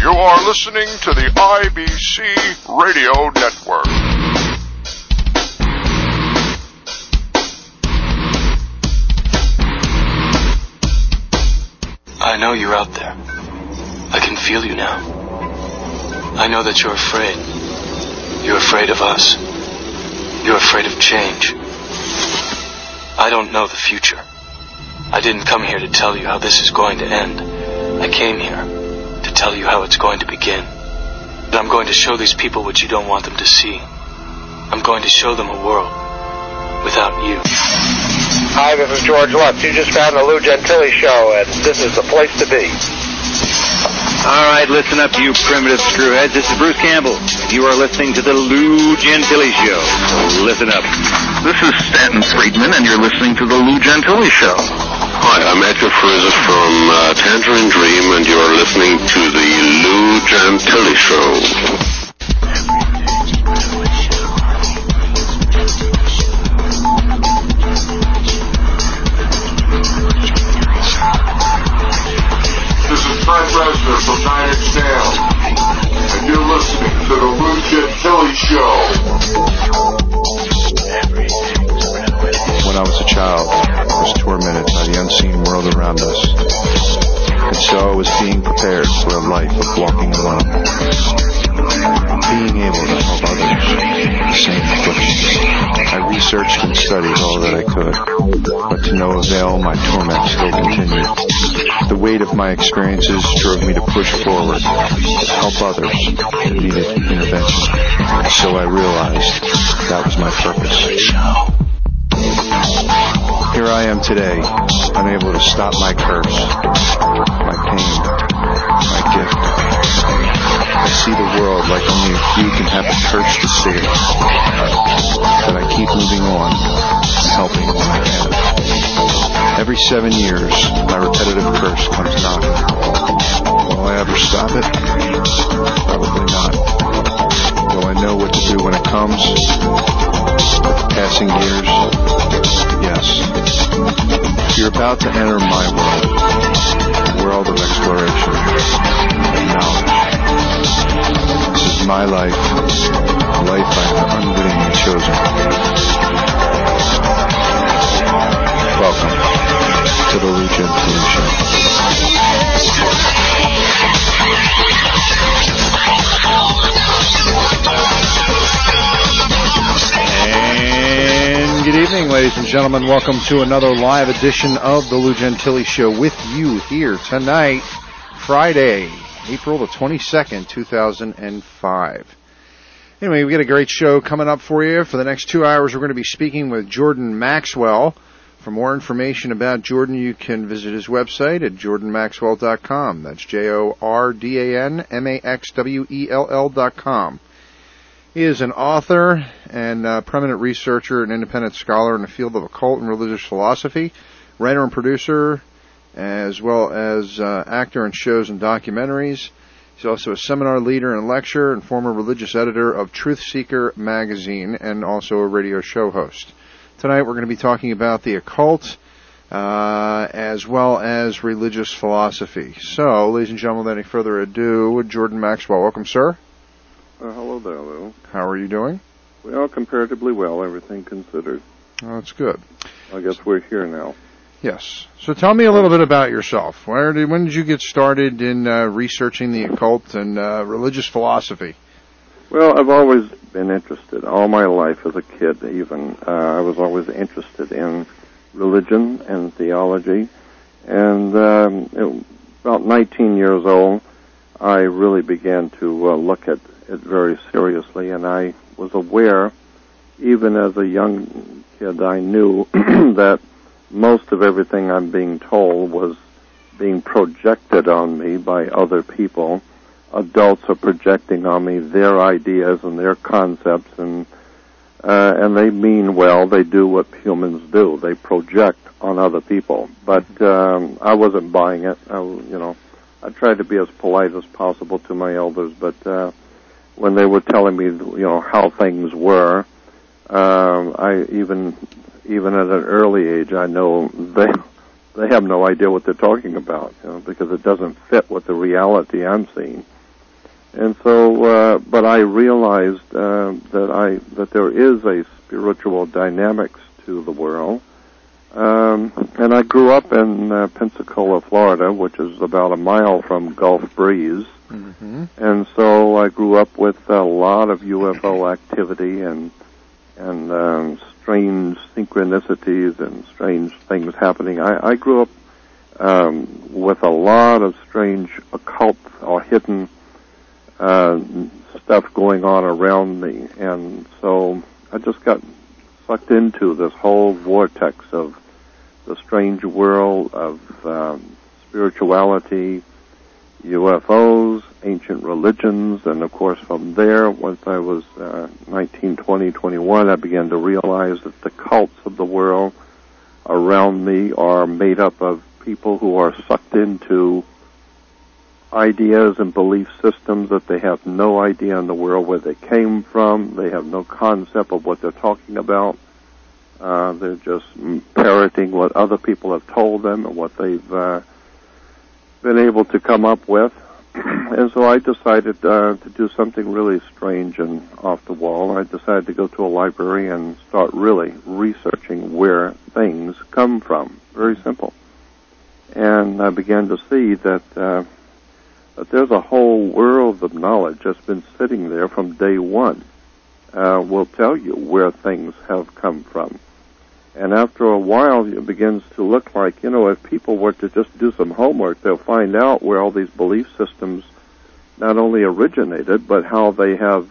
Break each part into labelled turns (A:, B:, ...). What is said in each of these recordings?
A: You are listening to the IBC Radio Network.
B: I know you're out there. I can feel you now. I know that you're afraid. You're afraid of us. You're afraid of change. I don't know the future. I didn't come here to tell you how this is going to end. I came here to tell you how it's going to begin. And I'm going to show these people what you don't want them to see. I'm going to show them a world without you.
C: Hi, this is George Lutz. You just found the Lou Gentili Show, and this is the place to be.
D: All right, listen up, you primitive screwheads. This is Bruce Campbell. You are listening to the Lou Gentili Show. Listen up.
E: This is Stanton Friedman, and you're listening to the Lou Gentili Show.
F: Hi, I'm Edgar Frizzett from Tangerine Dream, and you're listening to the Lou Gentili Show.
A: Fred Reznor from Nine Inch Nails, and you're listening to the Lou Gentili Show.
G: When I was a child, I was tormented by the unseen world around us, and so I was being prepared for a life of walking alone, being able to help others with the same afflictions. I researched and studied all that I could, but to no avail, my torment still continued. The weight of my experiences drove me to push forward, to help others who needed intervention. So I realized that was my purpose. Here I am today, unable to stop my curse, my pain, my gift. I see the world like only a few can have the courage to see it. But I keep moving on and helping when I can. Every 7 years, my repetitive curse comes knocking. Will I ever stop it? Probably not. Will I know what to do when it comes? With the passing years? Yes. You're about to enter my world, a world of exploration and knowledge. This is my life, a life I have unwittingly chosen. Welcome to the Lou Gentili Show. And good evening, ladies and gentlemen. Welcome to another live edition of the Lou Gentili Show with you here tonight, Friday, April the 22nd, 2005. Anyway, we got a great show coming up for you. For the next 2 hours, we're going to be speaking with Jordan Maxwell. For more information about Jordan, you can visit his website at jordanmaxwell.com. That's JORDANMAXWELL.com. He is an author and prominent researcher and independent scholar in the field of occult and religious philosophy, writer and producer, as well as actor in shows and documentaries. He's also a seminar leader and lecturer and former religious editor of Truth Seeker magazine and also a radio show host. Tonight we're going to be talking about the occult as well as religious philosophy. So, ladies and gentlemen, without any further ado, Jordan Maxwell. Welcome, sir.
H: Hello there, Lou.
G: How are you doing?
H: Well, comparatively well, everything considered.
G: Oh, that's good.
H: I guess we're here now.
G: Yes. So tell me a little bit about yourself. When did you get started in researching the occult and religious philosophy?
H: Well, I've always been interested. All my life as a kid, even, I was always interested in religion and theology. And about 19 years old, I really began to look at it very seriously. And I was aware, even as a young kid, I knew that most of everything I'm being told was being projected on me by other people. Adults are projecting on me their ideas and their concepts, and they mean well. They do what humans do. They project on other people. But I wasn't buying it. I tried to be as polite as possible to my elders, but when they were telling me, how things were, I even at an early age, I know they have no idea what they're talking about, because it doesn't fit with the reality I'm seeing. And so, but I realized that there is a spiritual dynamics to the world. And I grew up in Pensacola, Florida, which is about a mile from Gulf Breeze. Mm-hmm. And so I grew up with a lot of UFO activity and strange synchronicities and strange things happening. I grew up with a lot of strange occult or hidden stuff going on around me, and so I just got sucked into this whole vortex of the strange world of spirituality, UFOs, ancient religions, and of course from there, once I was 19, 20, 21, I began to realize that the cults of the world around me are made up of people who are sucked into ideas and belief systems that they have no idea in the world where they came from. They have no concept of what they're talking about. They're just parroting what other people have told them and what they've been able to come up with. And so I decided to do something really strange and off the wall. I decided to go to a library and start really researching where things come from. Very simple. And I began to see that there's a whole world of knowledge that's been sitting there from day one. Will tell you where things have come from. And after a while, it begins to look like, if people were to just do some homework, they'll find out where all these belief systems not only originated, but how they have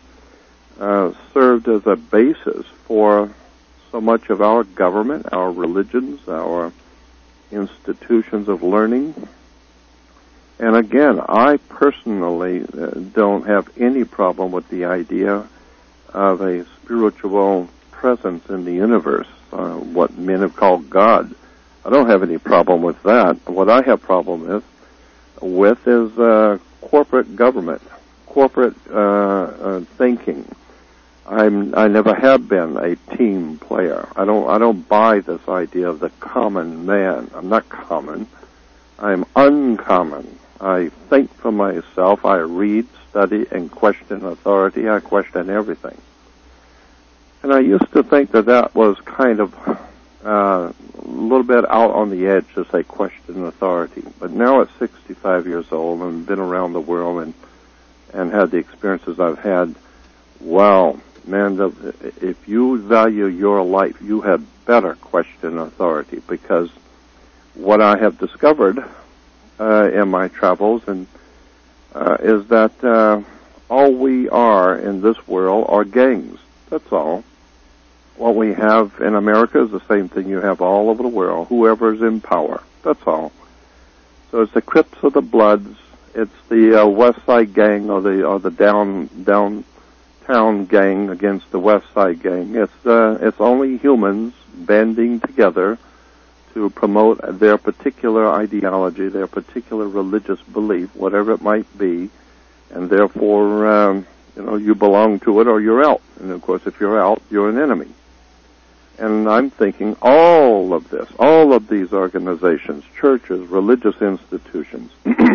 H: served as a basis for so much of our government, our religions, our institutions of learning. And again, I personally don't have any problem with the idea of a spiritual presence in the universe, what men have called God. I don't have any problem with that. What I have problem with is corporate government, corporate thinking. I never have been a team player. I don't buy this idea of the common man. I'm not common. I'm uncommon. I think for myself. I read, study, and question authority. I question everything. And I used to think that was kind of a little bit out on the edge to say question authority. But now at 65 years old and been around the world and had the experiences I've had, wow, man, if you value your life, you had better question authority, because what I have discovered in my travels is that all we are in this world are gangs. That's all. What we have in America is the same thing you have all over the world. Whoever's in power. That's all. So it's the Crips or the Bloods. It's the West Side Gang or the downtown gang against the West Side Gang. It's only humans banding together to promote their particular ideology, their particular religious belief, whatever it might be, and therefore, you belong to it or you're out. And of course, if you're out, you're an enemy. And I'm thinking all of these organizations, churches, religious institutions,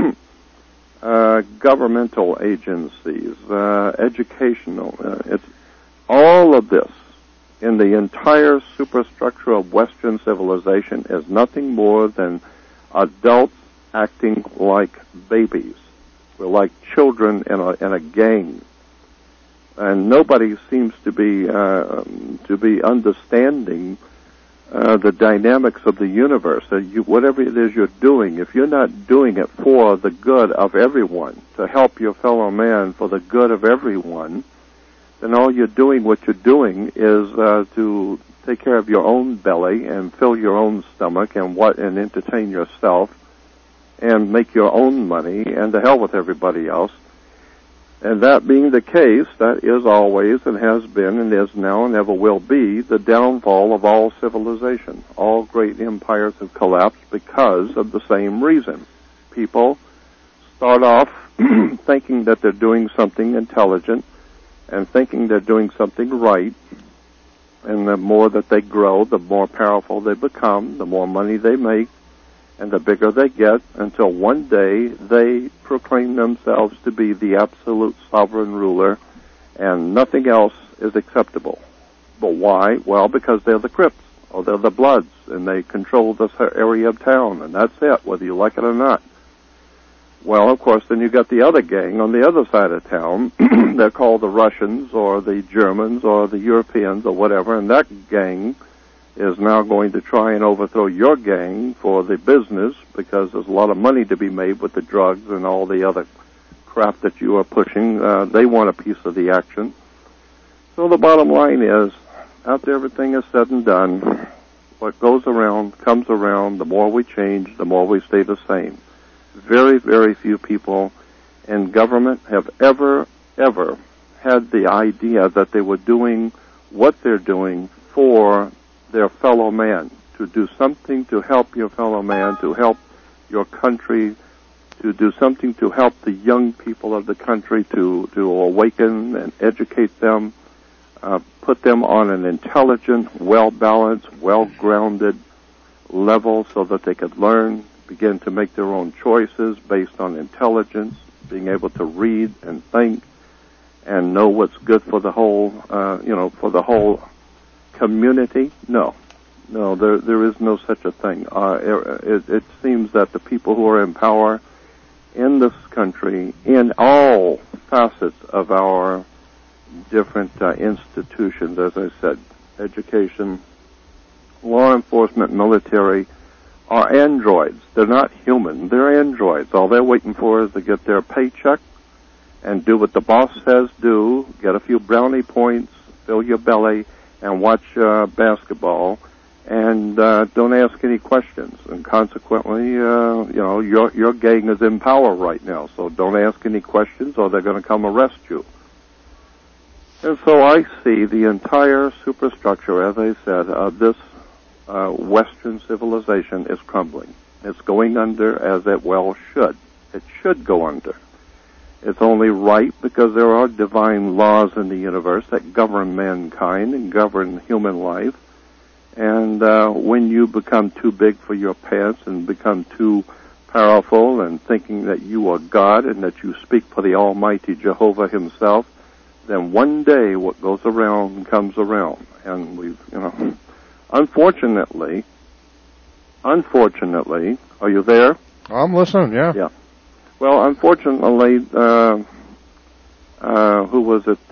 H: governmental agencies, educational, it's all of this in the entire superstructure of Western civilization is nothing more than adults acting like babies. We're like children in a gang. And nobody seems to be understanding the dynamics of the universe. Whatever it is you're doing, if you're not doing it for the good of everyone, to help your fellow man for the good of everyone, then all you're doing, what you're doing, is to take care of your own belly and fill your own stomach and entertain yourself and make your own money, and to hell with everybody else. And that being the case, that is always and has been and is now and ever will be the downfall of all civilization. All great empires have collapsed because of the same reason. People start off thinking that they're doing something intelligent and thinking they're doing something right. And the more that they grow, the more powerful they become, the more money they make, and the bigger they get, until one day they proclaim themselves to be the absolute sovereign ruler, and nothing else is acceptable. But why? Well, because they're the Crips, or they're the Bloods, and they control this area of town, and that's it, whether you like it or not. Well, of course, then you got the other gang on the other side of town. They're called the Russians or the Germans or the Europeans or whatever, and that gang is now going to try and overthrow your gang for the business, because there's a lot of money to be made with the drugs and all the other crap that you are pushing. They want a piece of the action. So the bottom line is, after everything is said and done, what goes around comes around. The more we change, the more we stay the same. Very, very few people in government have ever had the idea that they were doing what they're doing for their fellow man, to do something to help your fellow man, to help your country, to do something to help the young people of the country, to awaken and educate them, put them on an intelligent, well-balanced, well-grounded level so that they could learn, begin to make their own choices based on intelligence, being able to read and think and know what's good for the whole, for the whole community. No, there is no such a thing. It seems that the people who are in power in this country, in all facets of our different institutions, as I said, education, law enforcement, military, are androids. They're not human. They're androids. All they're waiting for is to get their paycheck and do what the boss says do, get a few brownie points, fill your belly, and watch basketball, and don't ask any questions. And consequently, your gang is in power right now, so don't ask any questions or they're going to come arrest you. And so I see the entire superstructure, as I said, of this Western civilization is crumbling. It's going under, as it well should. It should go under. It's only right because there are divine laws in the universe that govern mankind and govern human life. And when you become too big for your pants and become too powerful and thinking that you are God and that you speak for the Almighty Jehovah himself, then one day what goes around comes around. And we've, unfortunately, are you there?
I: I'm listening, yeah.
H: Yeah. Well, unfortunately, who was it?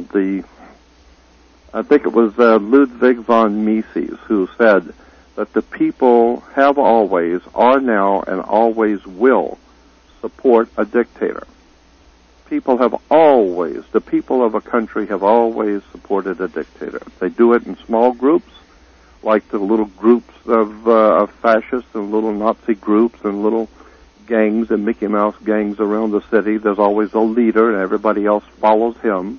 H: I think it was Ludwig von Mises who said that the people have always, are now, and always will support a dictator. People have always, the people of a country have always supported a dictator. They do it in small groups, like the little groups of fascists and little Nazi groups and little gangs and Mickey Mouse gangs around the city. There's always a leader, and everybody else follows him.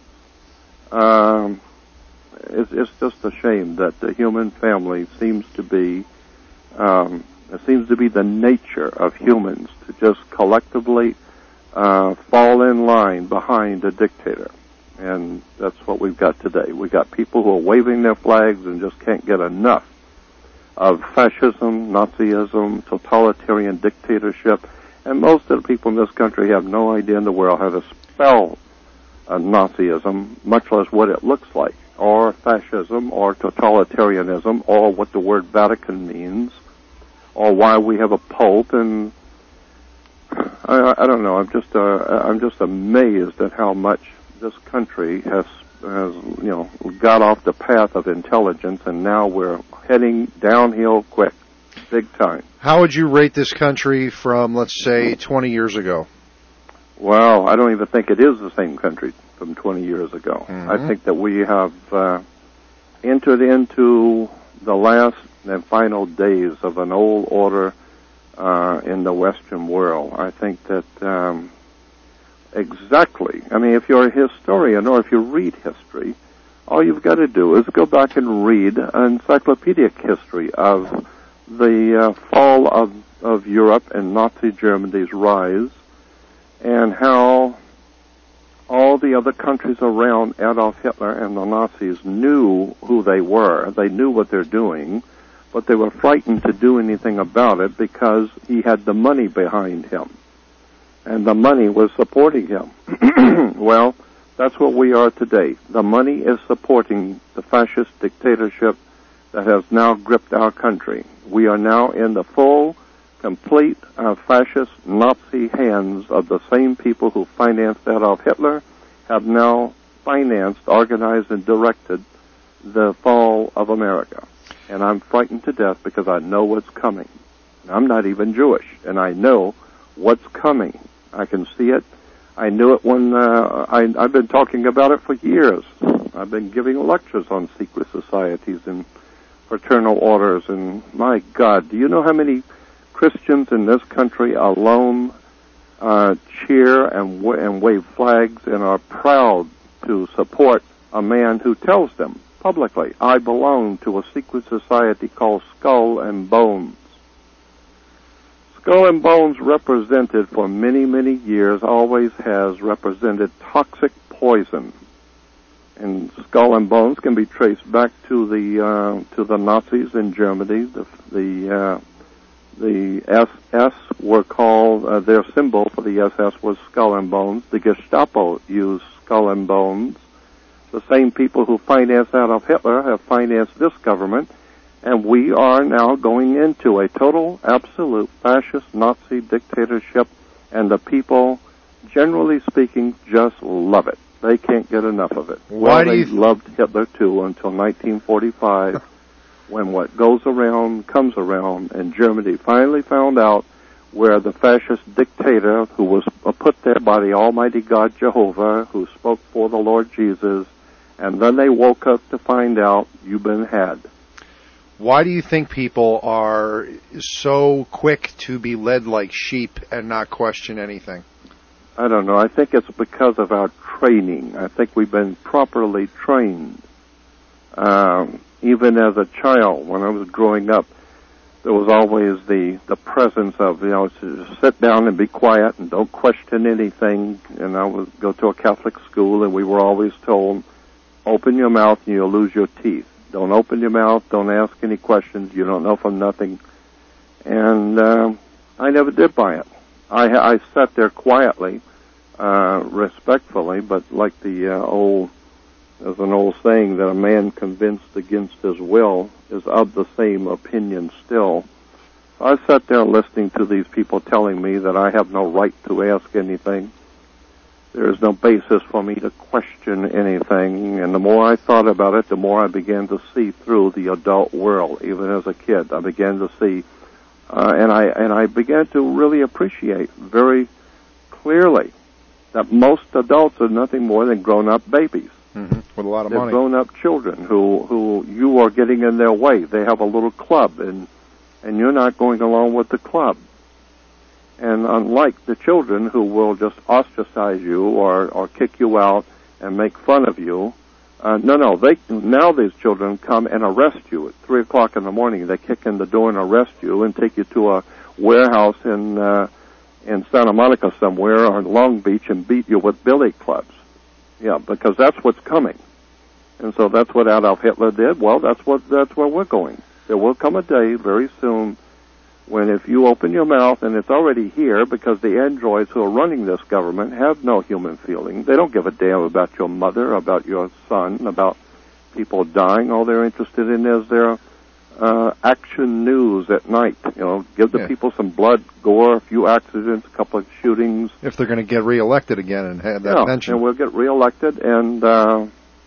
H: It's just a shame that the human family seems to be the nature of humans to just collectively fall in line behind a dictator. And that's what we've got today. We've got people who are waving their flags and just can't get enough of fascism, Nazism, totalitarian dictatorship, and most of the people in this country have no idea in the world how to spell Nazism, much less what it looks like, or fascism, or totalitarianism, or what the word Vatican means, or why we have a pope. And I don't know. I'm just amazed at how much this country has got off the path of intelligence, and now we're heading downhill quick, big time.
I: How would you rate this country from, let's say, 20 years ago?
H: Well, I don't even think it is the same country from 20 years ago. Mm-hmm. I think that we have entered into the last and final days of an old order in the Western world. I think that exactly. I mean, if you're a historian or if you read history, all you've got to do is go back and read an encyclopedic history of the fall of Europe and Nazi Germany's rise, and how all the other countries around Adolf Hitler and the Nazis knew who they were. They knew what they're doing. but they were frightened to do anything about it because he had the money behind him, and the money was supporting him. Well, that's what we are today. The money is supporting the fascist dictatorship that has now gripped our country. We are now in the full, complete fascist Nazi hands of the same people who financed Adolf Hitler, have now financed, organized, and directed the fall of America. And I'm frightened to death because I know what's coming. I'm not even Jewish, and I know what's coming. I can see it. I knew it when I've been talking about it for years. I've been giving lectures on secret societies and fraternal orders, and my God, do you know how many Christians in this country alone cheer and wave flags and are proud to support a man who tells them publicly, I belong to a secret society called Skull and Bones. Skull and Bones represented for many, many years, always has represented toxic poison. And Skull and Bones can be traced back to the Nazis in Germany. The SS were called, their symbol for the SS was Skull and Bones. The Gestapo used Skull and Bones. The same people who financed Adolf Hitler have financed this government, and we are now going into a total, absolute fascist Nazi dictatorship, and the people, generally speaking, just love it. They can't get enough of it. They loved Hitler, too, until 1945, when what goes around comes around, and Germany finally found out where the fascist dictator, who was put there by the Almighty God Jehovah, who spoke for the Lord Jesus, and then they woke up to find out you've been had.
I: Why do you think people are so quick to be led like sheep and not question anything?
H: I don't know. I think it's because of our training. I think we've been properly trained. Even as a child, when I was growing up, there was always the presence of, to sit down and be quiet and don't question anything. And I would go to a Catholic school, and we were always told, open your mouth and you'll lose your teeth. Don't open your mouth. Don't ask any questions. You don't know from nothing. And I never did buy it. I sat there quietly, respectfully, but like there's an old saying that a man convinced against his will is of the same opinion still. I sat there listening to these people telling me that I have no right to ask anything. There is no basis for me to question anything, and the more I thought about it, the more I began to see through the adult world. Even as a kid, I began to see, and I began to really appreciate very clearly that most adults are nothing more than grown-up babies.
I: Mm-hmm. With a lot of
H: They're
I: money.
H: They're grown-up children who you are getting in their way. They have a little club, and you're not going along with the club. And unlike the children who will just ostracize you or kick you out and make fun of you, now these children come and arrest you at 3 o'clock in the morning. They kick in the door and arrest you and take you to a warehouse in Santa Monica somewhere or in Long Beach and beat you with billy clubs. Yeah, because that's what's coming. And so that's what Adolf Hitler did. Well, that's where we're going. There will come a day very soon when if you open your mouth, and it's already here because the androids who are running this government have no human feeling. They don't give a damn about your mother, about your son, about people dying. All they're interested in is their action news at night. Give the people some blood, gore, a few accidents, a couple of shootings.
I: If they're going to get reelected again and have that pension.
H: And we'll get reelected, and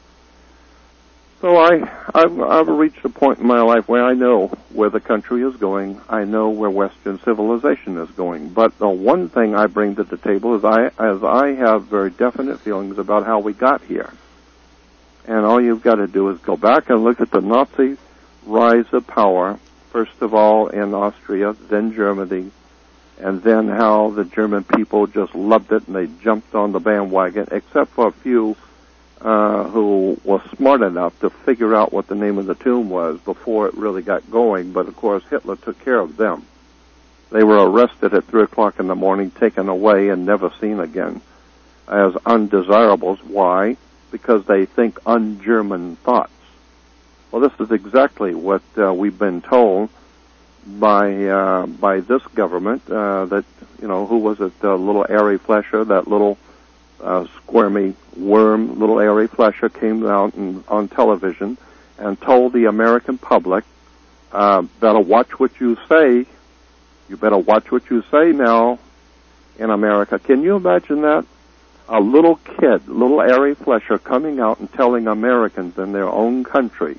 H: so I've reached a point in my life where I know where the country is going. I know where Western civilization is going. But the one thing I bring to the table is I have very definite feelings about how we got here. And all you've got to do is go back and look at the Nazi rise of power, first of all in Austria, then Germany, and then how the German people just loved it and they jumped on the bandwagon, except for a few who was smart enough to figure out what the name of the tune was before it really got going. But, of course, Hitler took care of them. They were arrested at 3 o'clock in the morning, taken away, and never seen again as undesirables. Why? Because they think un-German thoughts. Well, this is exactly what we've been told by this government. That who was it? Little Ari Fleischer, that little squirmy worm, little Ari Fleischer, came out on television and told the American public, "Better watch what you say. You better watch what you say now in America." Can you imagine that? A little kid, little Ari Fleischer, coming out and telling Americans in their own country,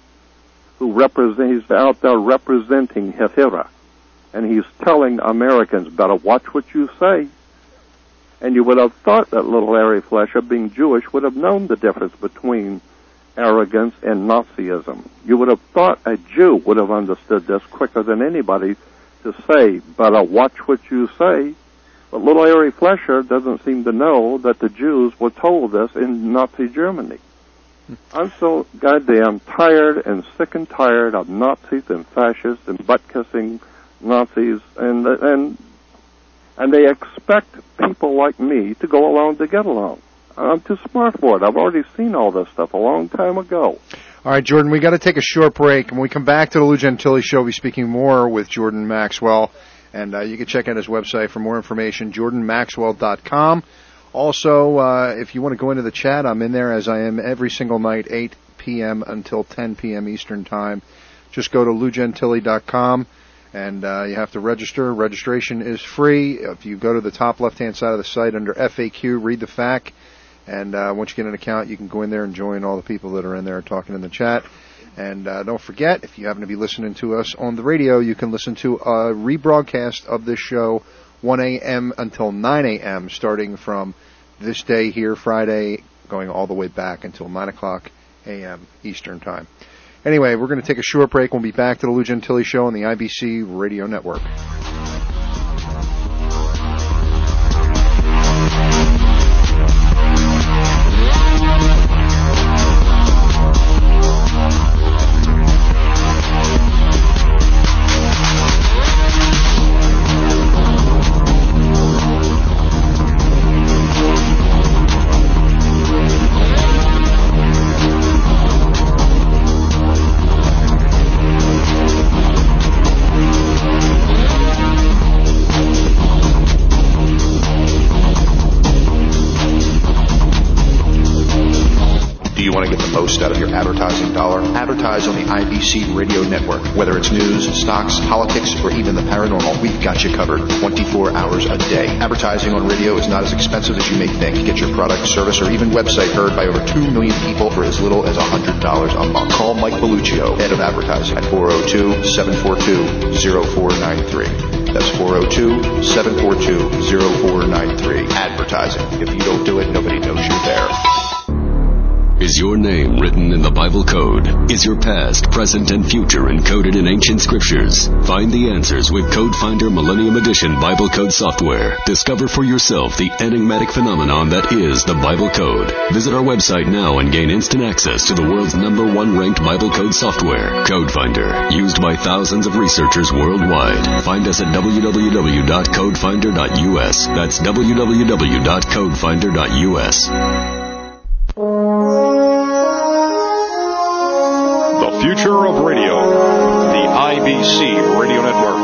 H: he's out there representing Hitler, and he's telling Americans, better watch what you say. And you would have thought that little Ari Fleischer, being Jewish, would have known the difference between arrogance and Nazism. You would have thought a Jew would have understood this quicker than anybody, to say, better watch what you say. But little Ari Fleischer doesn't seem to know that the Jews were told this in Nazi Germany. I'm so goddamn tired and sick and tired of Nazis and fascists and butt-kissing Nazis, and they expect people like me to go along to get along. I'm too smart for it. I've already seen all this stuff a long time ago.
I: All right, Jordan, we got to take a short break. When we come back to the Lou Gentili Show, we'll be speaking more with Jordan Maxwell. And you can check out his website for more information, jordanmaxwell.com. Also, if you want to go into the chat, I'm in there as I am every single night, 8 p.m. until 10 p.m. Eastern Time. Just go to lougentili.com, and you have to register. Registration is free. If you go to the top left-hand side of the site under FAQ, read the FAQ, and once you get an account, you can go in there and join all the people that are in there talking in the chat. And don't forget, if you happen to be listening to us on the radio, you can listen to a rebroadcast of this show 1 a.m. until 9 a.m., starting from this day here, Friday, going all the way back until 9 o'clock a.m. Eastern Time. Anyway, we're going to take a short break. We'll be back to the Lou Gentili Show on the IBC Radio Network.
J: Out of your advertising dollar, advertise on the IBC Radio Network. Whether it's news, stocks, politics, or even the paranormal, we've got you covered 24 hours a day. Advertising on radio is not as expensive as you may think. Get your product, service, or even website heard by over 2 million people for as little as $100 a month. Call Mike Belluccio, head of advertising, at 402-742-0493. That's 402-742-0493. Advertising. If you don't do it, nobody knows you're there.
K: Is your name written in the Bible code? Is your past, present, and future encoded in ancient scriptures? Find the answers with Code Finder Millennium Edition Bible Code software. Discover for yourself the enigmatic phenomenon that is the Bible Code. Visit our website now and gain instant access to the world's #1 ranked Bible Code software, Code Finder, used by thousands of researchers worldwide. Find us at www.codefinder.us. That's www.codefinder.us.
L: The future of radio, the IBC Radio Network.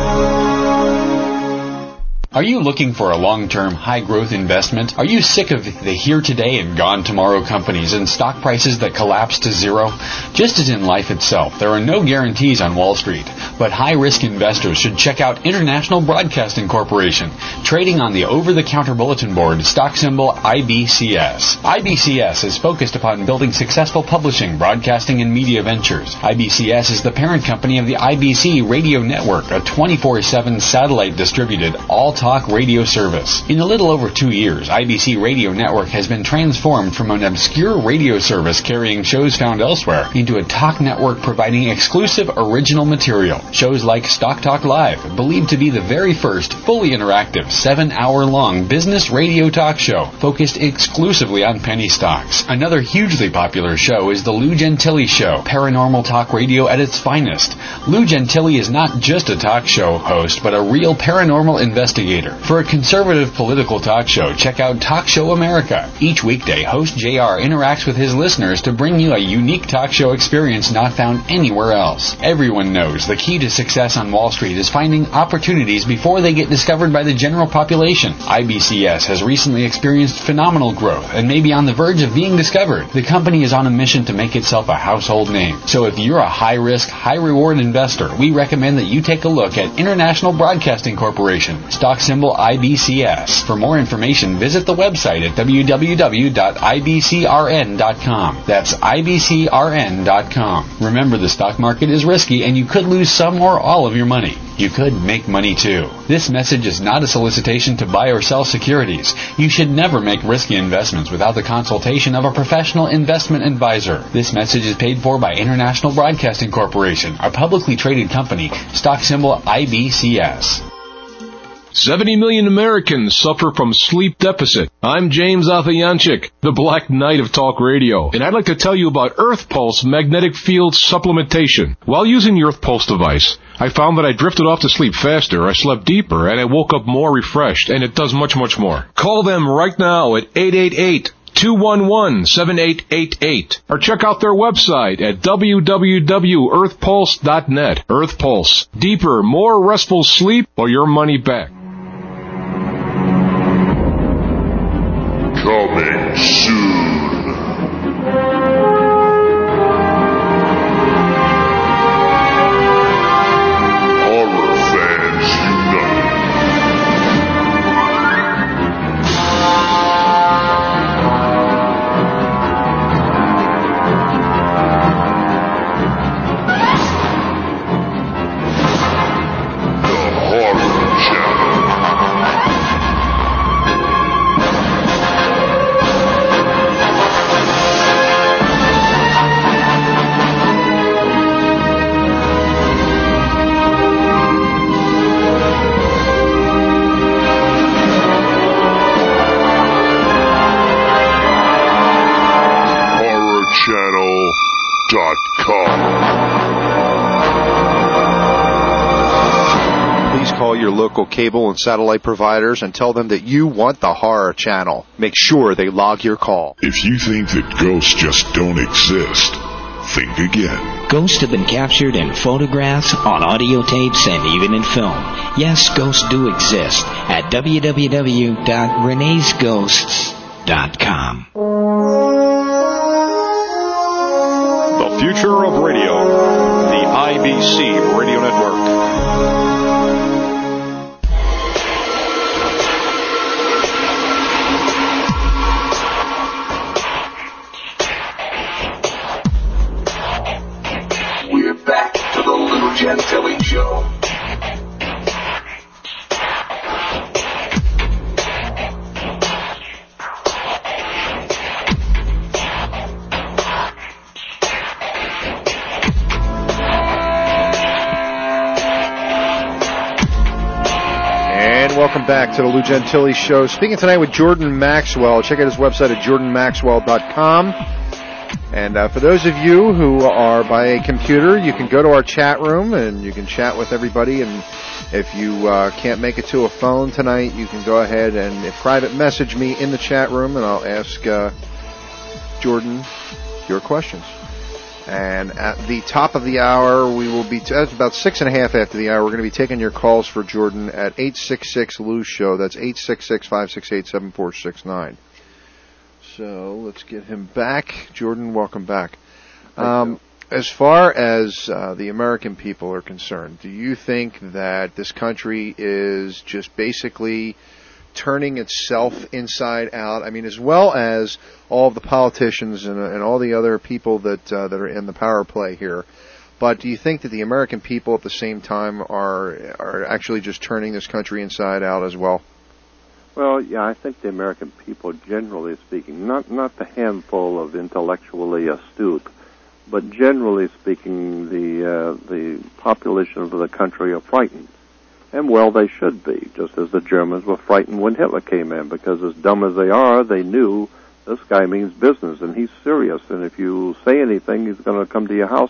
M: Are you looking for a long-term, high-growth investment? Are you sick of the here-today and gone-tomorrow companies and stock prices that collapse to zero? Just as in life itself, there are no guarantees on Wall Street, but high-risk investors should check out International Broadcasting Corporation, trading on the over-the-counter bulletin board, stock symbol IBCS. IBCS is focused upon building successful publishing, broadcasting, and media ventures. IBCS is the parent company of the IBC Radio Network, a 24/7 satellite-distributed, all-time talk radio service. In a little over 2 years, IBC Radio Network has been transformed from an obscure radio service carrying shows found elsewhere into a talk network providing exclusive original material. Shows like Stock Talk Live, believed to be the very first fully interactive 7-hour-long business radio talk show focused exclusively on penny stocks. Another hugely popular show is the Lou Gentili Show, paranormal talk radio at its finest. Lou Gentili is not just a talk show host, but a real paranormal investigator negotiator. For a conservative political talk show, check out Talk Show America. Each weekday, host JR interacts with his listeners to bring you a unique talk show experience not found anywhere else. Everyone knows the key to success on Wall Street is finding opportunities before they get discovered by the general population. IBCS has recently experienced phenomenal growth and may be on the verge of being discovered. The company is on a mission to make itself a household name. So if you're a high-risk, high-reward investor, we recommend that you take a look at International Broadcasting Corporation, stock symbol IBCS. For more information, visit the website at www.ibcrn.com. That's ibcrn.com. Remember, the stock market is risky and you could lose some or all of your money. You could make money too. This message is not a solicitation to buy or sell securities. You should never make risky investments without the consultation of a professional investment advisor. This message is paid for by International Broadcasting Corporation, a publicly traded company, stock symbol IBCS.
N: 70 million Americans suffer from sleep deficit. I'm James Afayanchik, the Black Knight of Talk Radio, and I'd like to tell you about Earth Pulse Magnetic Field Supplementation. While using the Earth Pulse device, I found that I drifted off to sleep faster, I slept deeper, and I woke up more refreshed, and it does much, much more. Call them right now at 888-211-7888, or check out their website at www.earthpulse.net. Earth Pulse. Deeper, more restful sleep or your money back.
A: Coming soon. Horror fans unite. The Horror Channel. HorrorChannel.com.
I: Please call your local cable and satellite providers and tell them that you want the Horror Channel. Make sure they log your call.
A: If you think that ghosts just don't exist, think again.
O: Ghosts have been captured in photographs, on audio tapes, and even in film. Yes, ghosts do exist at www.renesghosts.com.
L: The future of radio. The IBC Radio Network.
A: We're back to the Lou Gentili Show.
I: Welcome back to the Lou Gentili Show. Speaking tonight with Jordan Maxwell. Check out his website at jordanmaxwell.com. And for those of you who are by a computer, you can go to our chat room and you can chat with everybody. And if you can't make it to a phone tonight, you can go ahead and private message me in the chat room, and I'll ask Jordan your questions. And at the top of the hour, we will be, at about 6:30 after the hour, we're going to be taking your calls for Jordan at 866-LOU-SHOW. That's 866-568-7469. So let's get him back. Jordan, welcome back. As far as the American people are concerned, do you think that this country is just basically turning itself inside out? I mean, as well as all of the politicians and all the other people that are in the power play here. But do you think that the American people at the same time are actually just turning this country inside out as well?
H: Well, yeah, I think the American people, generally speaking, not the handful of intellectually astute, but generally speaking, the population of the country are frightened. And, well, they should be, just as the Germans were frightened when Hitler came in, because as dumb as they are, they knew this guy means business, and he's serious, and if you say anything, he's going to come to your house,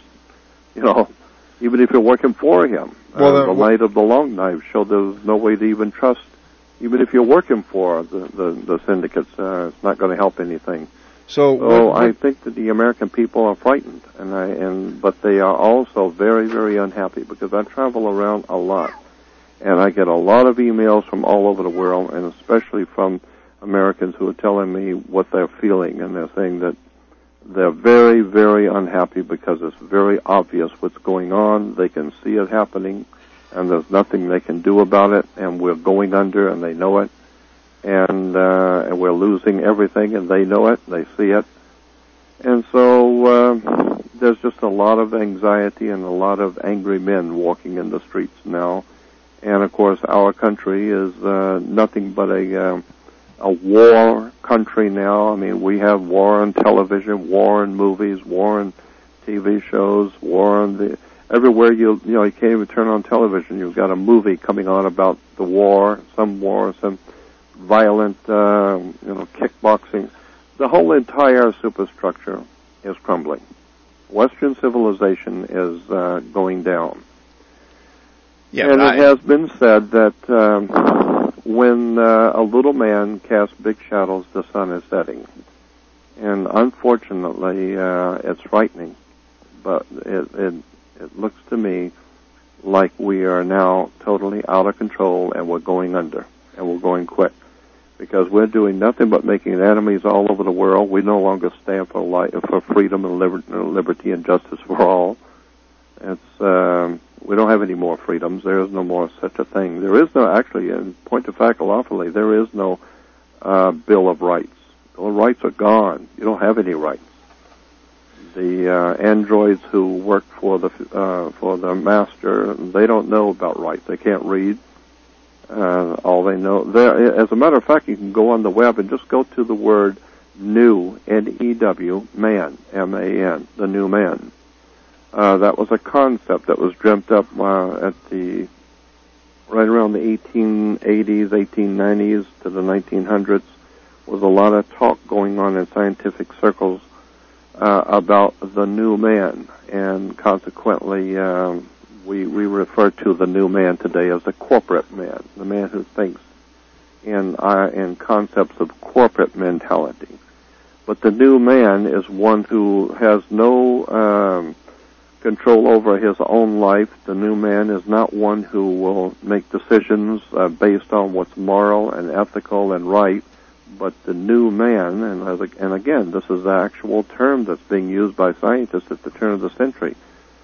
H: even if you're working for him. The night of the long knife showed there was no way to even trust even if you're working for the syndicates, it's not going to help anything.
I: So
H: I think that the American people are frightened, but they are also very, very unhappy, because I travel around a lot, and I get a lot of emails from all over the world, and especially from Americans who are telling me what they're feeling, and they're saying that they're very, very unhappy because it's very obvious what's going on. They can see it happening, and there's nothing they can do about it, and we're going under, and they know it. And we're losing everything, and they know it, they see it. And so there's just a lot of anxiety and a lot of angry men walking in the streets now. And, of course, our country is nothing but a war country now. I mean, we have war on television, war in movies, war on TV shows, war on everywhere you can't even turn on television. You've got a movie coming on about the war, some violent, kickboxing. The whole entire superstructure is crumbling. Western civilization is going down.
I: Yeah,
H: and it has been said that when a little man casts big shadows, the sun is setting. And unfortunately, it's frightening. But it looks to me like we are now totally out of control, and we're going under, and we're going quick. Because we're doing nothing but making enemies all over the world. We no longer stand for freedom and liberty and justice for all. We don't have any more freedoms. There is no more such a thing. There is no, actually, in point of fact, lawfully, there is no Bill of Rights. Bill of Rights are gone. You don't have any rights. The androids who work for the master, they don't know about rights. They can't read. All they know, as a matter of fact, you can go on the web and just go to the word new, N-E-W, man, M-A-N, the new man. That was a concept that was dreamt up right around the 1880s, 1890s to the 1900s. Was a lot of talk going on in scientific circles about the new man, and consequently, we refer to the new man today as the corporate man, the man who thinks in concepts of corporate mentality. But the new man is one who has no control over his own life. The new man is not one who will make decisions based on what's moral and ethical and right, but the new man, and again, this is the actual term that's being used by scientists at the turn of the century,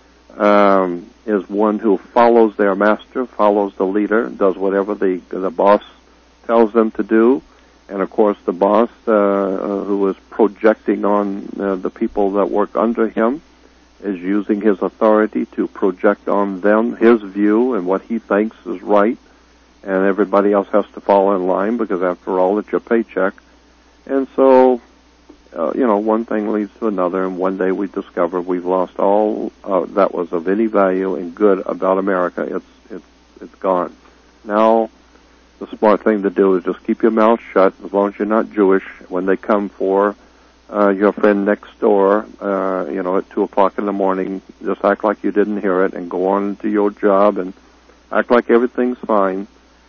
H: is one who follows their master, follows the leader, does whatever the boss tells them to do. And, of course, the boss, who is projecting on the people that work under him, is using his authority to project on them his view and what he thinks is right. And everybody else has to fall in line because, after all, it's your paycheck. And so, one thing leads to another, and one day we discover we've lost all that was of any value and good about America. It's gone. Now, the smart thing to do is just keep your mouth shut, as long as you're not Jewish. When they come for your friend next door, at 2 o'clock in the morning, just act like you didn't hear it and go on to your job and act like everything's fine.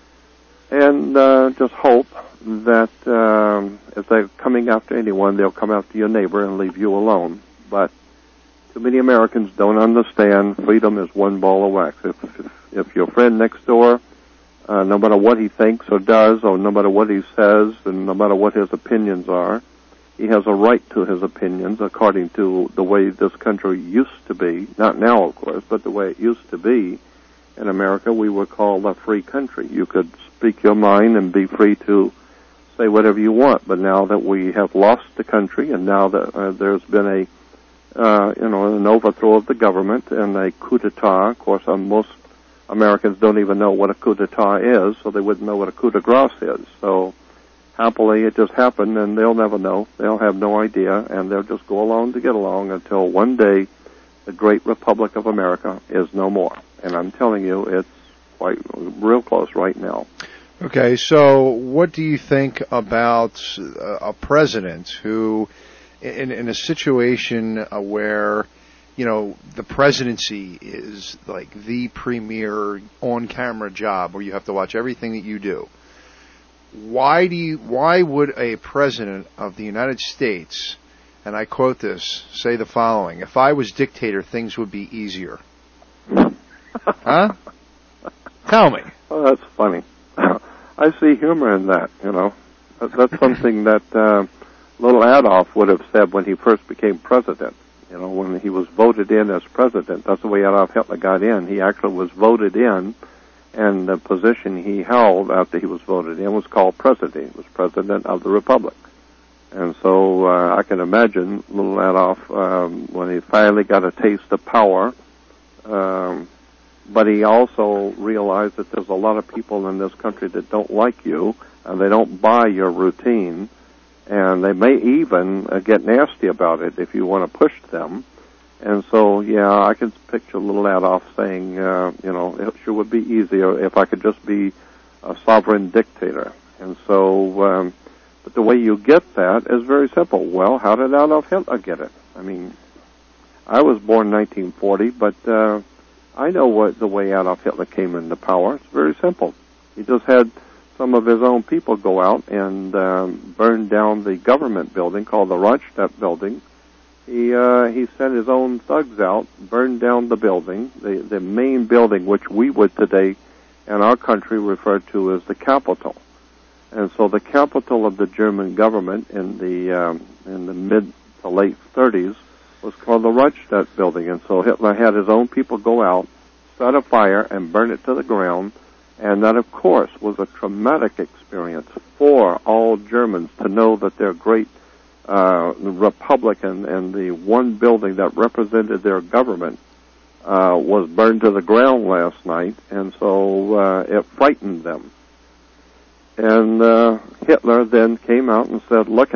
H: And just hope that if they're coming after anyone, they'll come after your neighbor and leave you alone. But too many Americans don't understand freedom is one ball of wax. If your friend next door, no matter what he thinks or does, or no matter what he says, and no matter what his opinions are, he has a right to his opinions according to the way this country used to be. Not now, of course, but the way it used to be. In America, we were called a free country. You could speak your mind and be free to say whatever you want. But now that we have lost the country, and now that there's been an overthrow of the government and a coup d'etat, of course, most Americans don't even know what a coup d'etat is, so they wouldn't know what a coup de grace is. So happily, it just happened, and they'll never know. They'll have no idea, and they'll just go along to get along until one day the great Republic of America is no more. And I'm telling you, it's quite real close right now.
I: Okay, so what do you think about a president who, in a situation where, the presidency is like the premier on-camera job where you have to watch everything that you do, why would a president of the United States, and I quote this, say the following: "If I was dictator, things would be easier." Huh? Tell me.
H: Oh, that's funny. I see humor in that, you know. That's something that little Adolf would have said when he first became president. You know, when he was voted in as president. That's the way Adolf Hitler got in. He actually was voted in, and the position he held after he was voted in was called president. He was president of the Republic. And so I can imagine little Adolf, when he finally got a taste of power, but he also realized that there's a lot of people in this country that don't like you, and they don't buy your routine, and they may even get nasty about it if you want to push them. And so, yeah, I can picture little Adolf saying, it sure would be easier if I could just be a sovereign dictator. And so, but the way you get that is very simple. Well, how did Adolf Hitler get it? I mean, I was born in 1940, but I know the way Adolf Hitler came into power. It's very simple. He just had some of his own people go out and burn down the government building called the Reichstag building. He sent his own thugs out, burned down the building, the main building, which we would today in our country refer to as the Capitol. And so the capital of the German government in the mid to late 30s was called the Reichstag building. And so Hitler had his own people go out, start a fire, and burn it to the ground. And that, of course, was a traumatic experience for all Germans to know that their great republic and the one building that represented their government was burned to the ground last night. And so it frightened them. And Hitler then came out and said, "Look,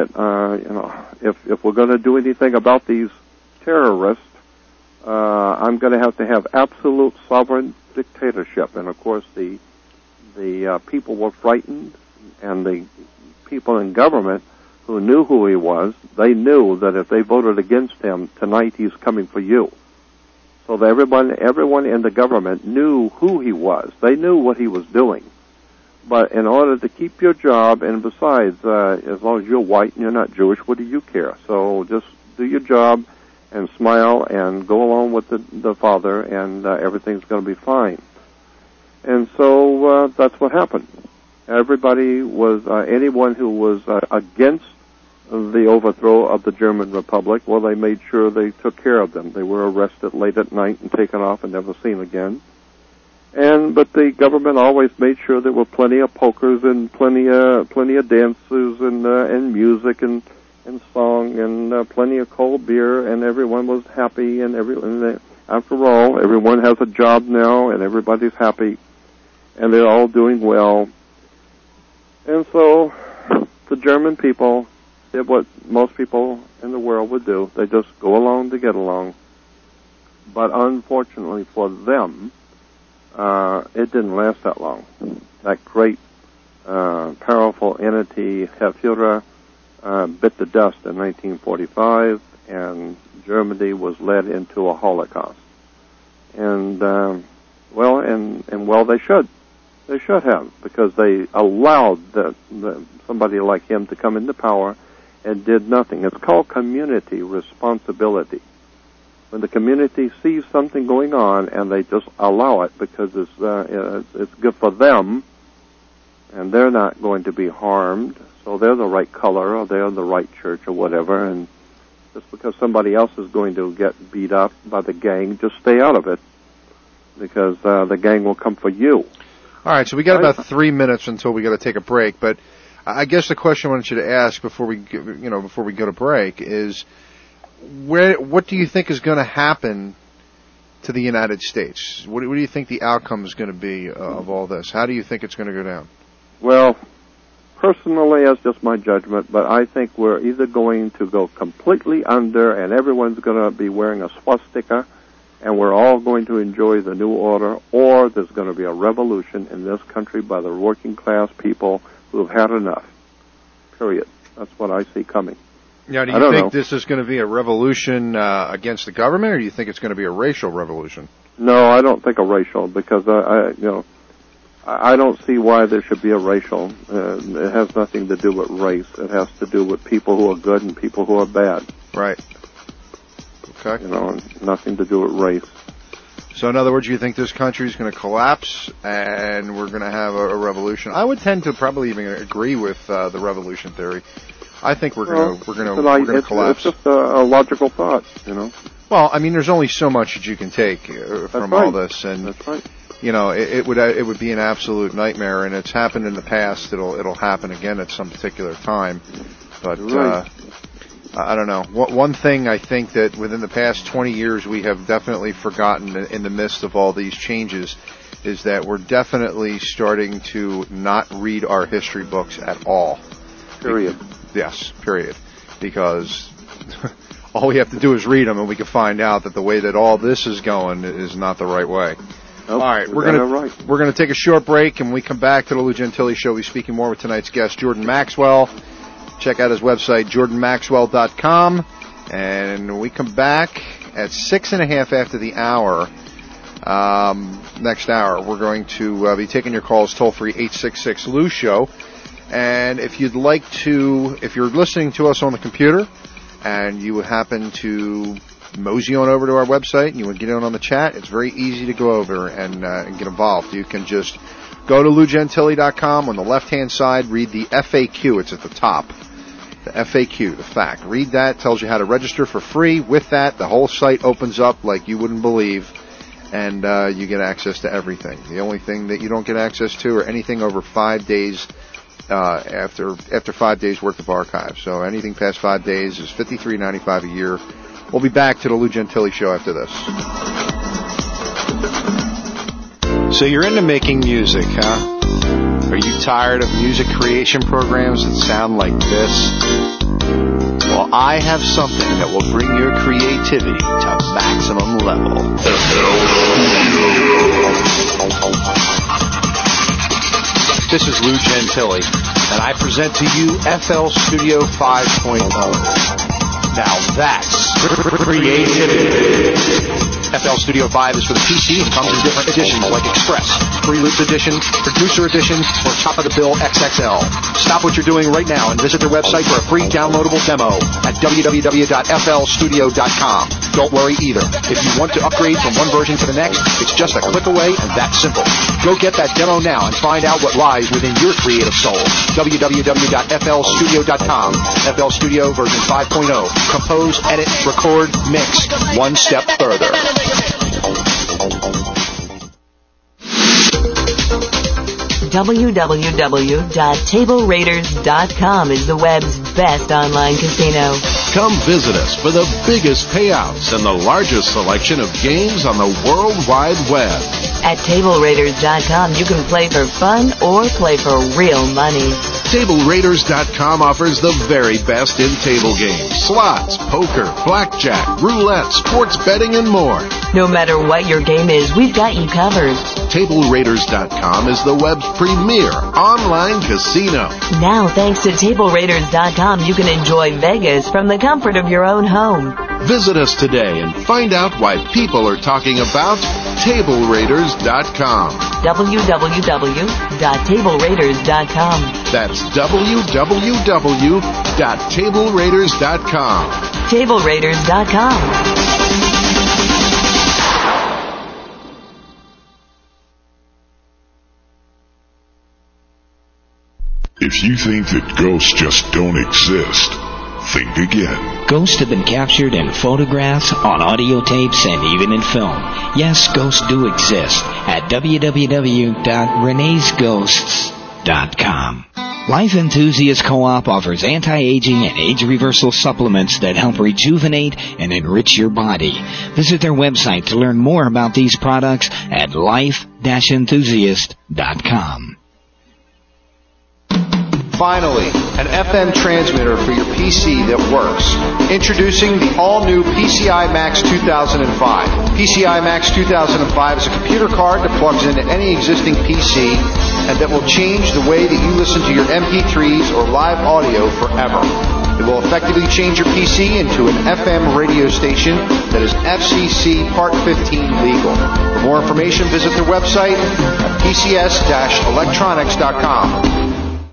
H: if we're going to do anything about these terrorists, I'm going to have absolute sovereign dictatorship." And of course, the people were frightened, and the people in government who knew who he was, they knew that if they voted against him tonight, he's coming for you. So that everyone in the government knew who he was. They knew what he was doing. But in order to keep your job, and besides, as long as you're white and you're not Jewish, what do you care? So just do your job and smile and go along with the Father, and everything's going to be fine. And so that's what happened. Everybody was, anyone who was against the overthrow of the German Republic, well, they made sure they took care of them. They were arrested late at night and taken off and never seen again. But the government always made sure there were plenty of pokers and plenty of dances and music and song and plenty of cold beer, and everyone was happy. And after all, everyone has a job now, and everybody's happy, and they're all doing well. And so the German people did what most people in the world would do. They just go along to get along. But unfortunately for them, it didn't last that long. That great, powerful entity, Herr Führer, bit the dust in 1945, and Germany was led into a Holocaust. And they should. They should have, because they allowed somebody like him to come into power and did nothing. It's called community responsibility. When the community sees something going on and they just allow it because it's good for them, and they're not going to be harmed, so they're the right color or they're the right church or whatever, and just because somebody else is going to get beat up by the gang, just stay out of it, because the gang will come for you.
I: All right, so we got about 3 minutes until we got to take a break, but I guess the question I wanted you to ask before we go to break is, what do you think is going to happen to the United States? What do you think the outcome is going to be of all this? How do you think it's going to go down?
H: Well, personally, that's just my judgment, but I think we're either going to go completely under and everyone's going to be wearing a swastika and we're all going to enjoy the new order, or there's going to be a revolution in this country by the working class people who have had enough. Period. That's what I see coming.
I: Now, do you think this is going to be a revolution against the government, or do you think it's going to be a racial revolution?
H: No, I don't think a racial, because I don't see why there should be a racial. It has nothing to do with race. It has to do with people who are good and people who are bad.
I: Right. Okay.
H: You know, nothing to do with race.
I: So in other words, you think this country is going to collapse and we're going to have a revolution? I would tend to probably even agree with the revolution theory. I think we're going to collapse.
H: It's just a logical thought, you know.
I: Well, I mean, there's only so much that you can take from all this, and
H: that's right.
I: You know, it would be an absolute nightmare, and it's happened in the past. It'll happen again at some particular time, but.
H: Right.
I: I don't know. One thing I think that within the past 20 years we have definitely forgotten in the midst of all these changes is that we're definitely starting to not read our history books at all.
H: Period.
I: Yes, period. Because all we have to do is read them and we can find out that the way that all this is going is not the right way.
H: Nope,
I: all right, we're going to take a short break, and when we come back to the Lou Gentili Show, we'll be speaking more with tonight's guest, Jordan Maxwell. Check out his website, jordanmaxwell.com. And when we come back at 6:30 after the hour, next hour, we're going to be taking your calls toll-free, 866-LOU-SHOW. And if you'd like to, if you're listening to us on the computer and you happen to mosey on over to our website and you want to get in on the chat, it's very easy to go over and get involved. You can just go to LouGentili.com. On the left-hand side, read the FAQ. It's at the top. The FAQ, the fact. Read that. Tells you how to register for free. With that, the whole site opens up like you wouldn't believe, and you get access to everything. The only thing that you don't get access to are anything over 5 days after 5 days worth of archives. So anything past 5 days is $53.95 a year. We'll be back to the Lou Gentili Show after this. So you're into making music, huh? Are you tired of music creation programs that sound like this? Well, I have something that will bring your creativity to maximum level. This is Lou Gentili, and I present to you FL Studio 5.0. Now that's creativity. FL Studio 5 is for the PC and comes in different editions like Express, Pre-Looped Edition, Producer Edition, or Top of the Bill XXL. Stop what you're doing right now and visit their website for a free downloadable demo at www.flstudio.com. Don't worry either. If you want to upgrade from one version to the next, it's just a click away and that's simple. Go get that demo now and find out what lies within your creative soul. www.flstudio.com. FL Studio version 5.0. Compose, edit, record, mix. One step further.
P: www.tableraiders.com is the web's best online casino.
Q: Come visit us for the biggest payouts and the largest selection of games on the World Wide Web.
P: At tableraiders.com, you can play for fun or play for real money.
Q: TableRaiders.com offers the very best in table games, slots, poker, blackjack, roulette, sports betting, and more.
P: No matter what your game is, we've got you covered.
Q: TableRaiders.com is the web's premier online casino.
P: Now, thanks to TableRaiders.com, you can enjoy Vegas from the comfort of your own home.
Q: Visit us today and find out why people are talking about TableRaiders.com.
P: www.tableraiders.com.
Q: That's www.tableraiders.com.
P: TableRaiders.com.
A: If you think that ghosts just don't exist, think again.
O: Ghosts have been captured in photographs, on audio tapes, and even in film. Yes, ghosts do exist at www.renesghosts.com. Life Enthusiast Co-op offers anti-aging and age-reversal supplements that help rejuvenate and enrich your body. Visit their website to learn more about these products at life-enthusiast.com.
I: Finally, an FM transmitter for your PC that works. Introducing the all-new PCI Max 2005. PCI Max 2005 is a computer card that plugs into any existing PC and that will change the way that you listen to your MP3s or live audio forever.
J: It will effectively change your PC into an FM radio station that is FCC Part 15 legal. For more information, visit their website at pcs-electronics.com.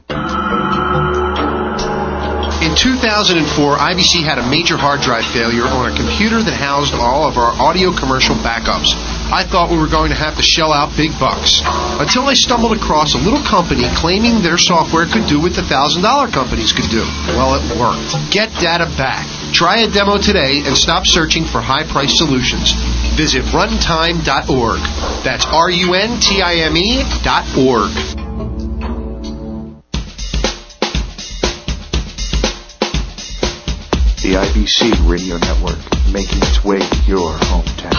J: In 2004, IBC had a major hard drive failure on a computer that housed all of our audio commercial backups. I thought we were going to have to shell out big bucks, until I stumbled across a little company claiming their software could do what the $1,000 companies could do. Well, it worked. Get data back. Try a demo today and stop searching for high-priced solutions. Visit runtime.org. That's runtime.org.
G: The IBC Radio Network, making its way to your hometown.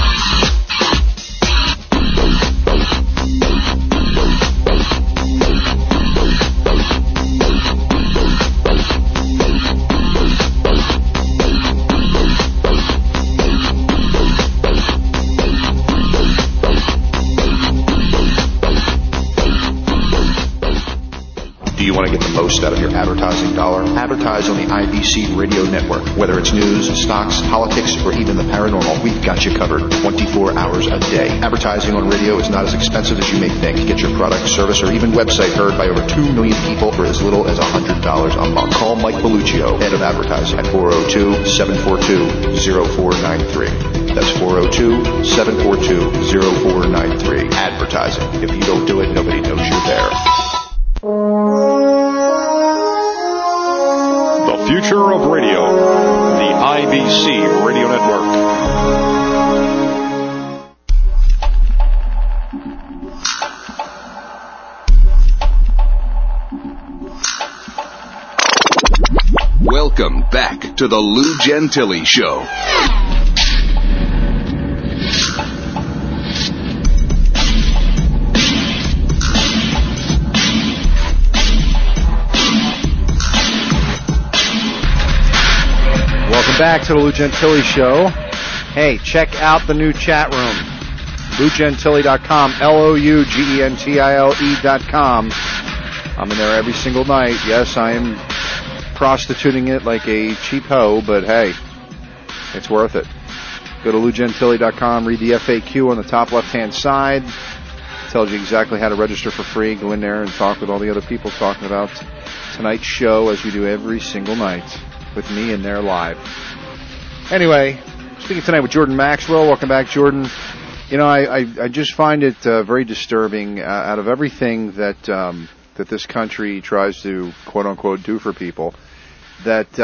J: Do you want to get the most out of your advertising dollar? Advertise on the IBC Radio Network. Whether it's news, stocks, politics, or even the paranormal, we've got you covered 24 hours a day. Advertising on radio is not as expensive as you may think. Get your product, service, or even website heard by over 2 million people for as little as $100 a month. Call Mike Belluccio, head of advertising, at 402-742-0493. That's 402-742-0493. Advertising. If you don't do it, nobody knows you're there.
L: The future of radio. The IBC Radio Network.
Q: Welcome back to the Lou Gentili Show.
I: Welcome back to the Lou Gentili Show. Hey, check out the new chat room. LouGentili.com, LouGentile.com. I'm in there every single night. Yes, I am prostituting it like a cheap hoe, but hey, it's worth it. Go to LouGentili.com, read the FAQ on the top left-hand side. It tells you exactly how to register for free. Go in there and talk with all the other people talking about tonight's show, as we do every single night, with me in there live. Anyway, speaking tonight with Jordan Maxwell. Welcome back, Jordan. You know, I just find it very disturbing out of everything that that this country tries to, quote-unquote, do for people, that,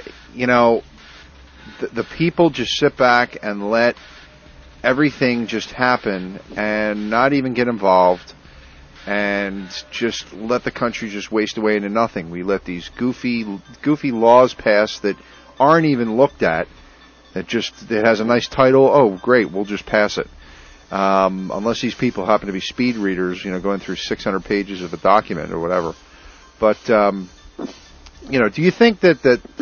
I: the people just sit back and let everything just happen and not even get involved and just let the country just waste away into nothing. We let these goofy laws pass that aren't even looked at, it has a nice title. Oh, great, we'll just pass it. Unless these people happen to be speed readers, going through 600 pages of a document or whatever. But, do you think that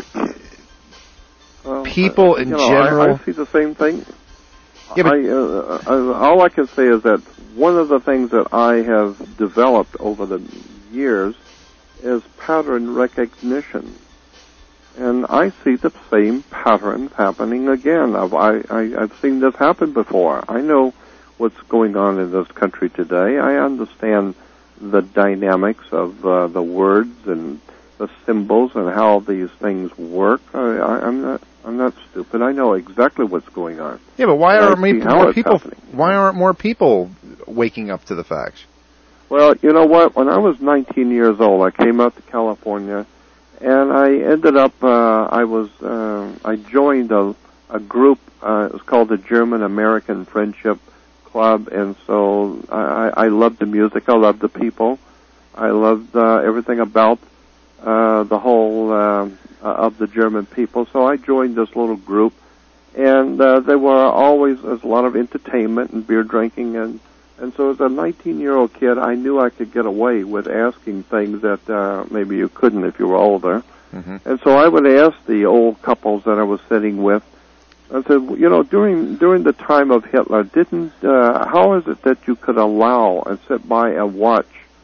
I: people in general...
H: I see the same thing.
I: Yeah, but
H: all I can say is that one of the things that I have developed over the years is pattern recognition. And I see the same patterns happening again. I've seen this happen before. I know what's going on in this country today. I understand the dynamics of the words and the symbols and how these things work. I'm not stupid. I know exactly what's going on.
I: Yeah, but why aren't more people waking up to the facts?
H: Well, you know what? When I was 19 years old, I came out to California, and I ended up. I joined a group. It was called the German American Friendship Club, and so I loved the music. I loved the people. I loved everything about the whole of the German people. So I joined this little group, and there was a lot of entertainment and beer drinking, and so as a 19-year-old kid, I knew I could get away with asking things that maybe you couldn't if you were older.
I: Mm-hmm.
H: And so I would ask the old couples that I was sitting with, I said, during the time of Hitler, how is it that you could allow and sit by and watch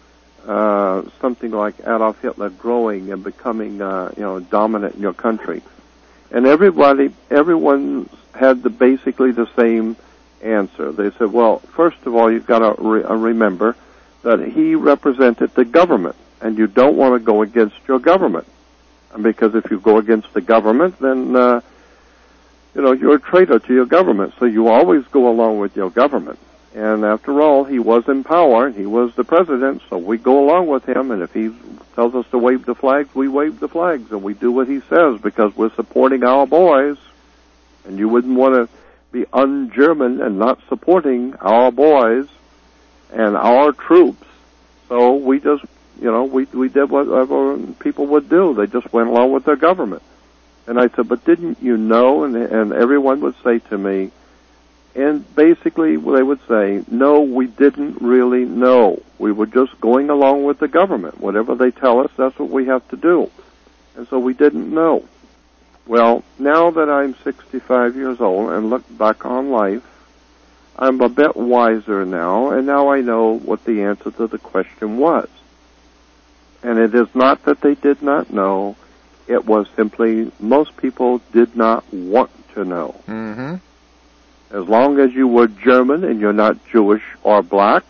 H: something like Adolf Hitler growing and becoming, dominant in your country. And everyone had basically the same answer. They said, well, first of all, you've got to remember that he represented the government, and you don't want to go against your government. And because if you go against the government, then, you're a traitor to your government, so you always go along with your government. And after all, he was in power, he was the president, so we go along with him, and if he tells us to wave the flags, we wave the flags, and we do what he says because we're supporting our boys. And you wouldn't want to be un-German and not supporting our boys and our troops. So we just, we did whatever people would do. They just went along with their government. And I said, but didn't you know? And everyone would say to me, and basically they would say, no, we didn't really know. We were just going along with the government. Whatever they tell us, that's what we have to do. And so we didn't know. Well, now that I'm 65 years old and look back on life, I'm a bit wiser now, and now I know what the answer to the question was. And it is not that they did not know. It was simply most people did not want to know.
I: Mm-hmm.
H: As long as you were German and you're not Jewish or black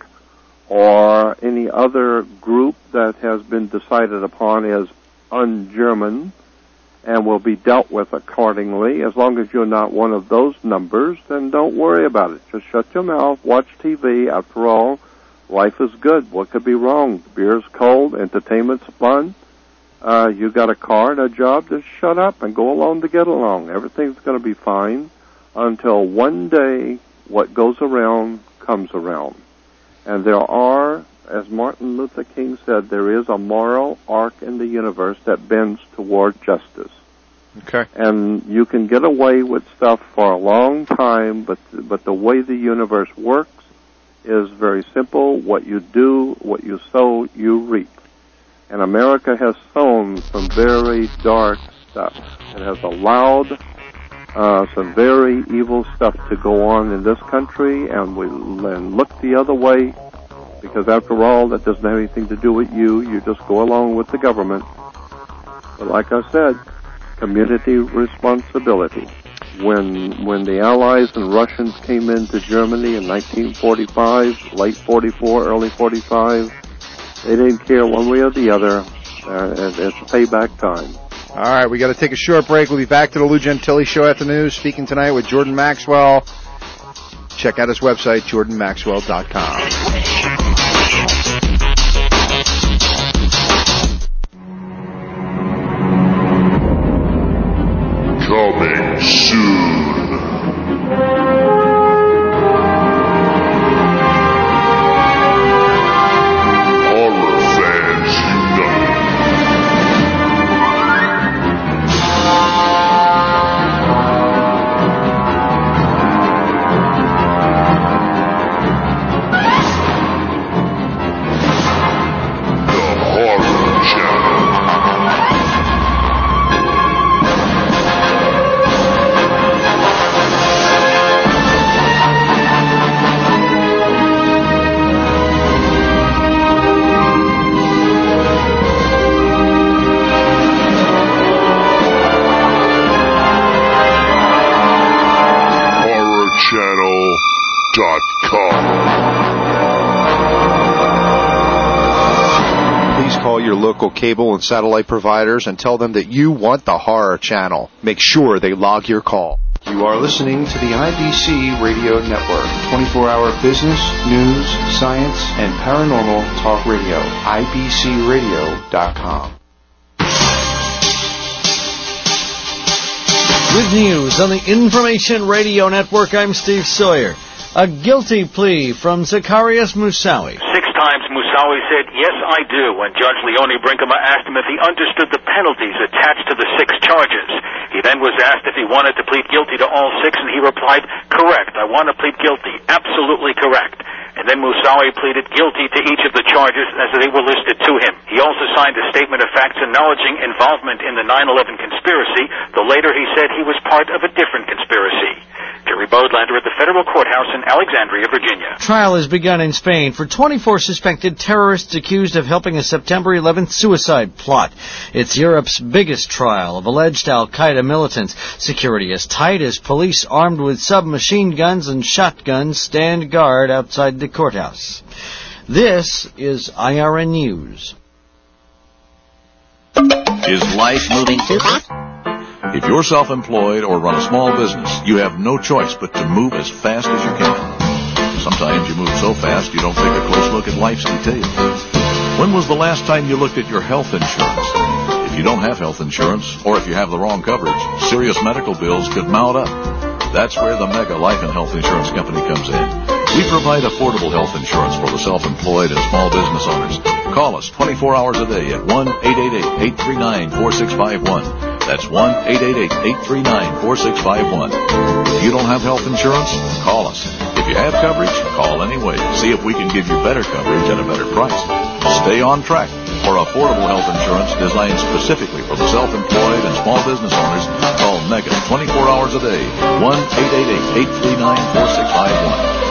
H: or any other group that has been decided upon as un-German and will be dealt with accordingly, as long as you're not one of those numbers, then don't worry about it. Just shut your mouth, watch TV. After all, life is good. What could be wrong? Beer's cold, entertainment's fun. You got a car and a job, just shut up and go along to get along. Everything's going to be fine until one day what goes around comes around. And there are, as Martin Luther King said, there is a moral arc in the universe that bends toward justice.
I: Okay.
H: And you can get away with stuff for a long time, but the way the universe works is very simple. What you do, what you sow, you reap. And America has sown some very dark stuff. It has allowed some very evil stuff to go on in this country, and we look the other way, because after all, that doesn't have anything to do with you. You just go along with the government. But like I said, community responsibility. When the Allies and Russians came into Germany in 1945, late 44, early 45, they didn't care one way or the other. It's payback time.
I: All right, we got to take a short break. We'll be back to the Lou Gentili Show at the news, speaking tonight with Jordan Maxwell. Check out his website, jordanmaxwell.com.
A: Coming soon. Horror fans unite. The Horror Channel.
J: Please call your local cable and satellite providers and tell them that you want the Horror Channel. Make sure they log your call. You are listening to the IBC Radio Network. 24-hour business, news, science, and paranormal talk radio. IBCRadio.com.
R: With news on the Information Radio Network, I'm Steve Sawyer. A guilty plea from Zacharias Moussaoui.
S: 6 times Moussaoui said, yes, I do, when Judge Leone Brinkema asked him if he understood the penalties attached to the 6 charges. He then was asked if he wanted to plead guilty to all 6, and he replied, correct, I want to plead guilty, absolutely correct. And then Moussaoui pleaded guilty to each of the charges as they were listed to him. He also signed a statement of facts acknowledging involvement in the 9/11 conspiracy, though later he said he was part of a different conspiracy. Jerry Bodlander at the federal courthouse in Alexandria, Virginia.
R: Trial has begun in Spain for 24 suspected terrorists accused of helping a September 11th suicide plot. It's Europe's biggest trial of alleged al-Qaeda militants. Security is tight as police armed with submachine guns and shotguns stand guard outside the courthouse. This is IRN News.
T: Is life moving too fast? If you're self-employed or run a small business, you have no choice but to move as fast as you can. Sometimes you move so fast you don't take a close look at life's details. When was the last time you looked at your health insurance? If you don't have health insurance, or if you have the wrong coverage, serious medical bills could mount up. That's where the Mega Life and Health Insurance Company comes in. We provide affordable health insurance for the self-employed and small business owners. Call us 24 hours a day at 1-888-839-4651. That's 1-888-839-4651. If you don't have health insurance, call us. If you have coverage, call anyway. See if we can give you better coverage at a better price. Stay on track for affordable health insurance designed specifically for the self-employed and small business owners. Call Mega 24 hours a day. 1-888-839-4651.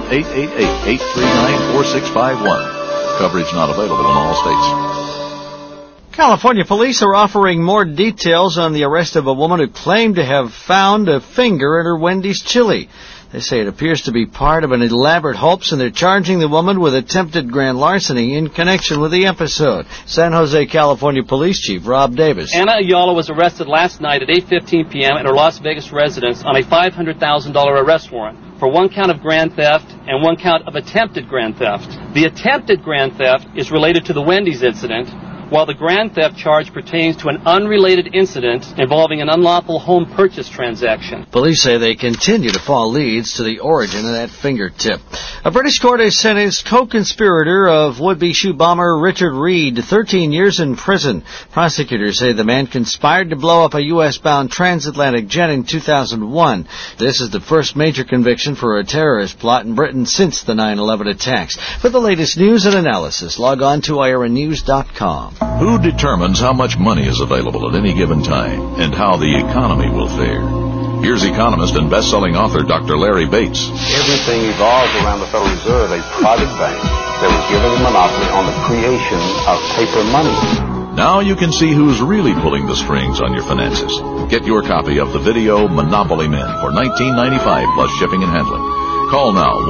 T: 1-888-839-4651. Coverage not available in all states.
R: California police are offering more details on the arrest of a woman who claimed to have found a finger in her Wendy's chili. They say it appears to be part of an elaborate hoax, and they're charging the woman with attempted grand larceny in connection with the episode. San Jose, California Police Chief Rob Davis.
U: Anna Ayala was arrested last night at 8:15 p.m. at her Las Vegas residence on a $500,000 arrest warrant for one count of grand theft and one count of attempted grand theft. The attempted grand theft is related to the Wendy's incident, while the grand theft charge pertains to an unrelated incident involving an unlawful home purchase transaction.
R: Police say they continue to follow leads to the origin of that fingertip. A British court has sentenced co-conspirator of would-be shoe bomber Richard Reed to 13 years in prison. Prosecutors say the man conspired to blow up a U.S.-bound transatlantic jet in 2001. This is the first major conviction for a terrorist plot in Britain since the 9/11 attacks. For the latest news and analysis, log on to IRNnews.com.
T: Who determines how much money is available at any given time and how the economy will fare? Here's economist and best-selling author Dr. Larry Bates.
V: Everything evolves around the Federal Reserve, a private bank that was given a monopoly on the creation of paper money.
T: Now you can see who's really pulling the strings on your finances. Get your copy of the video Monopoly Men for $19.95 plus shipping and handling. Call now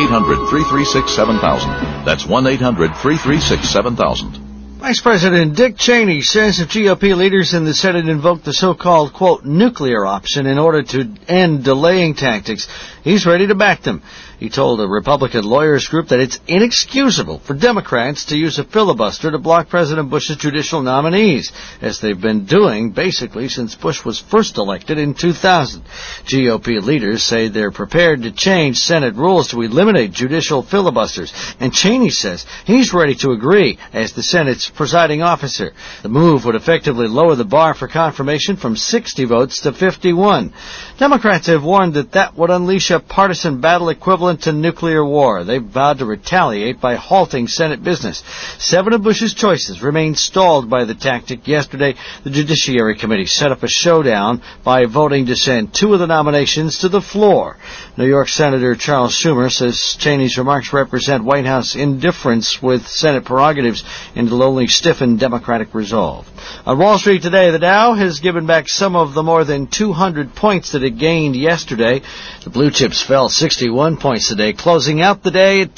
T: 1-800-336-7000. That's 1-800-336-7000.
R: Vice President Dick Cheney says if GOP leaders in the Senate invoke the so-called, quote, nuclear option in order to end delaying tactics, he's ready to back them. He told a Republican lawyers group that it's inexcusable for Democrats to use a filibuster to block President Bush's judicial nominees, as they've been doing basically since Bush was first elected in 2000. GOP leaders say they're prepared to change Senate rules to eliminate judicial filibusters, and Cheney says he's ready to agree as the Senate's presiding officer. The move would effectively lower the bar for confirmation from 60 votes to 51. Democrats have warned that would unleash a partisan battle equivalent to nuclear war. They've vowed to retaliate by halting Senate business. 7 of Bush's choices remained stalled by the tactic. Yesterday, the Judiciary Committee set up a showdown by voting to send 2 of the nominations to the floor. New York Senator Charles Schumer says Cheney's remarks represent White House indifference with Senate prerogatives and will only stiffen Democratic resolve. On Wall Street today, the Dow has given back some of the more than 200 points that it gained yesterday. The blue chips fell 61 points today, closing out the day at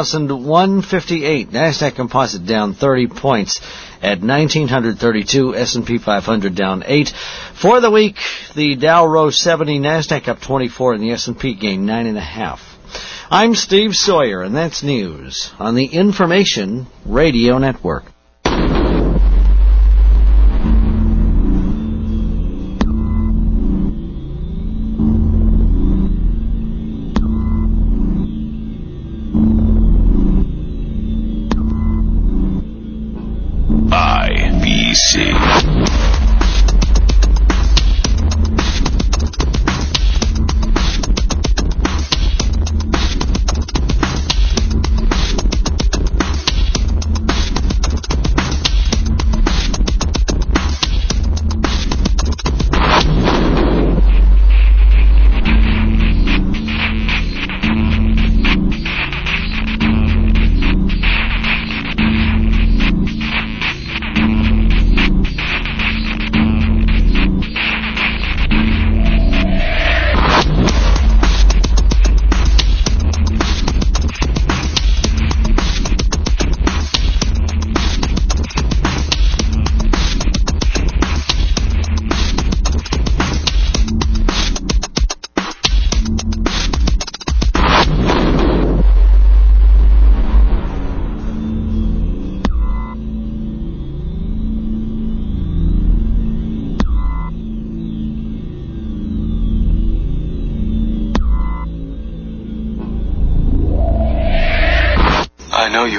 R: 10,158. NASDAQ Composite down 30 points at 1,932. S&P 500 down 8. For the week, the Dow rose 70, NASDAQ up 24, and the S&P gained 9.5. I'm Steve Sawyer, and that's news on the Information Radio Network.
K: IBC.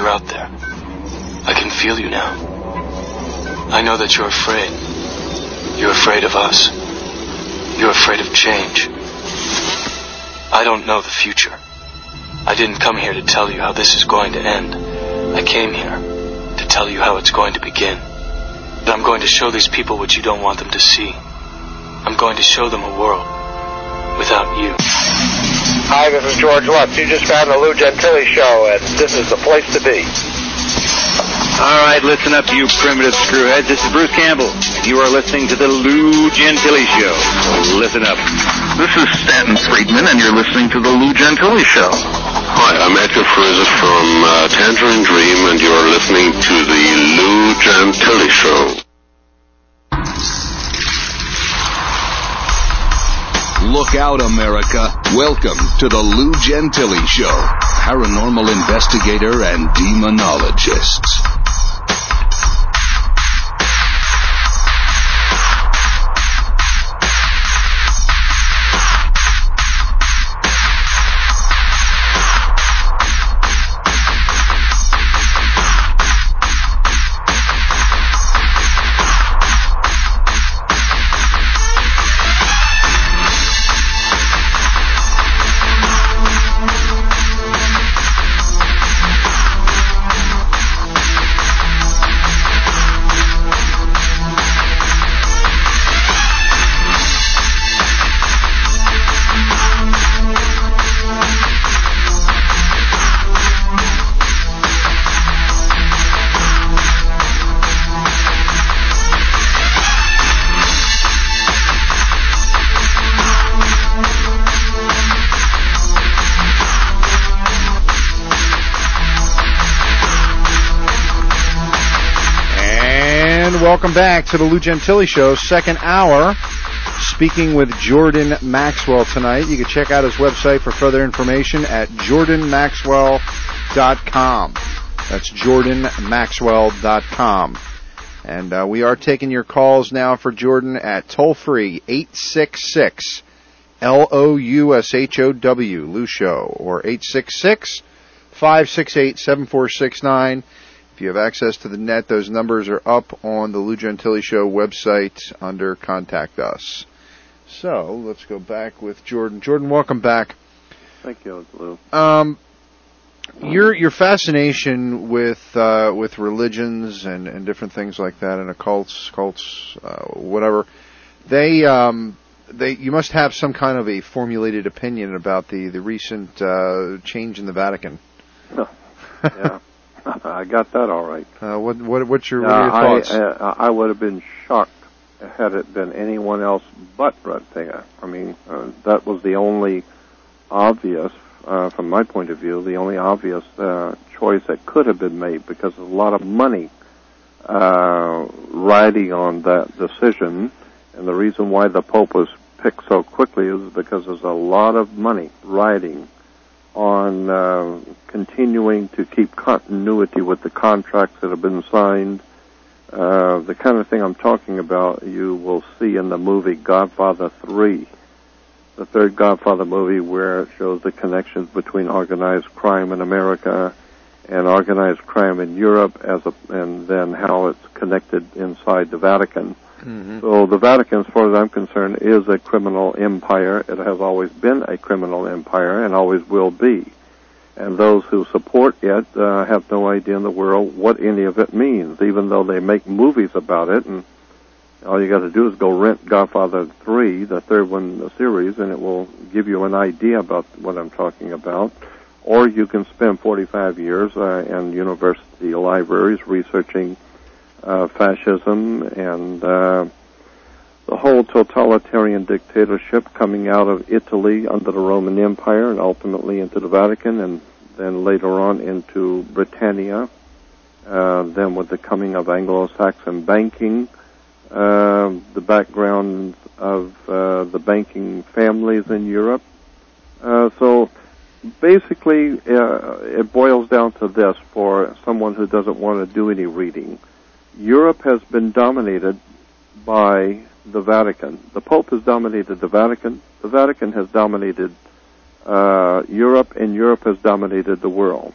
B: you're out there. I can feel you now. I know that you're afraid. You're afraid of us. You're afraid of change. I don't know the future. I didn't come here to tell you how this is going to end. I came here to tell you how it's going to begin. That I'm going to show these people what you don't want them to see. I'm going to show them a world without you.
C: Hi, this is George Lutz. You just found the Lou Gentili Show, and this is the place to be.
D: All right, listen up, you primitive screwheads. This is Bruce Campbell. You are listening to the Lou Gentili Show. Listen up.
E: This is Stanton Friedman, and you're listening to the Lou Gentili Show.
F: Hi, I'm Edgar Frizzett from Tangerine Dream, and you're listening to the Lou Gentili Show.
K: Look out, America. Welcome to the Lou Gentili Show. Paranormal investigator and demonologist.
I: Welcome back to the Lou Gentili Show, second hour. Speaking with Jordan Maxwell tonight. You can check out his website for further information at jordanmaxwell.com. That's jordanmaxwell.com. And we are taking your calls now for Jordan at toll-free 866 LOUSHOW, Lou Show, or 866-568-7469. If you have access to the net, those numbers are up on the Lou Gentili Show website under Contact Us. So, let's go back with Jordan. Jordan, welcome back.
H: Thank you, Lou.
I: Your fascination with religions and different things like that, and occults, whatever, you must have some kind of a formulated opinion about the recent change in the Vatican.
H: Yeah. I got that all right.
I: What's your thoughts?
H: I would have been shocked had it been anyone else but Ratzinger. I mean, that was the only obvious, from my point of view, the only obvious choice that could have been made, because there's a lot of money riding on that decision, and the reason why the Pope was picked so quickly is because there's a lot of money riding on continuing to keep continuity with the contracts that have been signed. The kind of thing I'm talking about you will see in the movie Godfather 3, the third Godfather movie, where it shows the connections between organized crime in America and organized crime in Europe, and then how it's connected inside the Vatican. Mm-hmm. So the Vatican, as far as I'm concerned, is a criminal empire. It has always been a criminal empire and always will be. And those who support it have no idea in the world what any of it means, even though they make movies about it. And all you got to do is go rent Godfather 3, the third one in the series, and it will give you an idea about what I'm talking about. Or you can spend 45 years in university libraries researching fascism and the whole totalitarian dictatorship coming out of Italy under the Roman Empire and ultimately into the Vatican, and then later on into Britannia, then with the coming of Anglo-Saxon banking, the background of the banking families in Europe. So basically, it boils down to this for someone who doesn't want to do any reading. Europe has been dominated by the Vatican. The Pope has dominated the Vatican. The Vatican has dominated Europe, and Europe has dominated the world.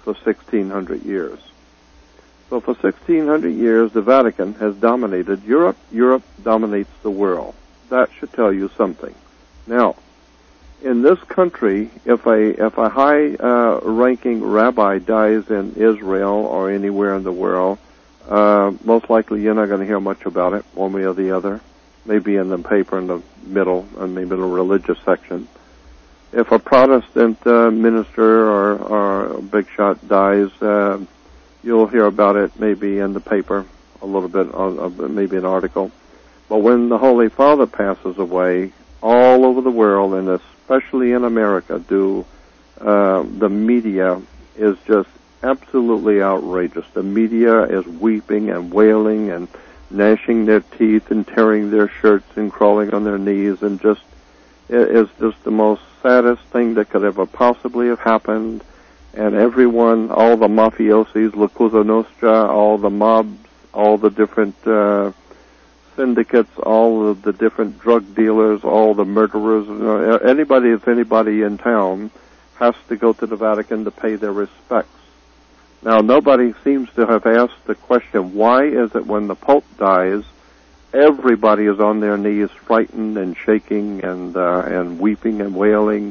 H: for 1,600 years. So for 1,600 years, the Vatican has dominated Europe. Europe dominates the world. That should tell you something. Now, in this country, if a high-ranking rabbi dies in Israel or anywhere in the world, most likely you're not going to hear much about it, one way or the other. Maybe in the paper in the middle, and maybe in the religious section. If a Protestant minister or a big shot dies, you'll hear about it maybe in the paper a little bit, maybe an article. But when the Holy Father passes away, all over the world, and especially in America, the media is just absolutely outrageous. The media is weeping and wailing and gnashing their teeth and tearing their shirts and crawling on their knees, and it is just the most saddest thing that could ever possibly have happened. And everyone, all the mafiosis, La Cosa Nostra, all the mobs, all the different syndicates, all of the different drug dealers, all the murderers, anybody in town has to go to the Vatican to pay their respects. Now, nobody seems to have asked the question, why is it when the Pope dies, everybody is on their knees, frightened and shaking and weeping and wailing?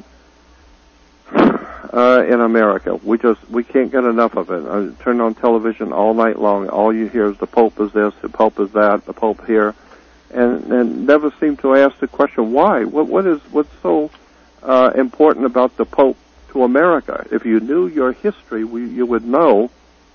H: In America, we can't get enough of it. I turn on television all night long. All you hear is the Pope is this, the Pope is that, the Pope here, and never seem to ask the question, why? What's so important about the Pope to America? If you knew your history, you would know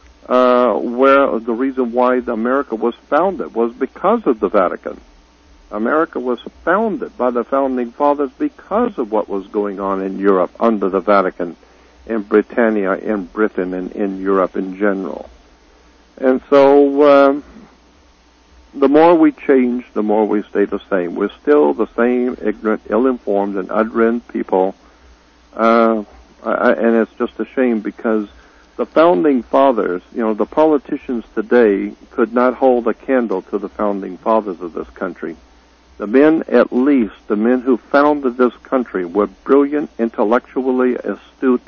H: where the reason why America was founded was because of the Vatican. America was founded by the Founding Fathers because of what was going on in Europe under the Vatican, in Britannia, in Britain, and in Europe in general. And so the more we change, the more we stay the same. We're still the same ignorant, ill-informed, and ignorant people. And it's just a shame because the Founding Fathers, the politicians today could not hold a candle to the Founding Fathers of this country. The men, at least, the men who founded this country were brilliant, intellectually astute,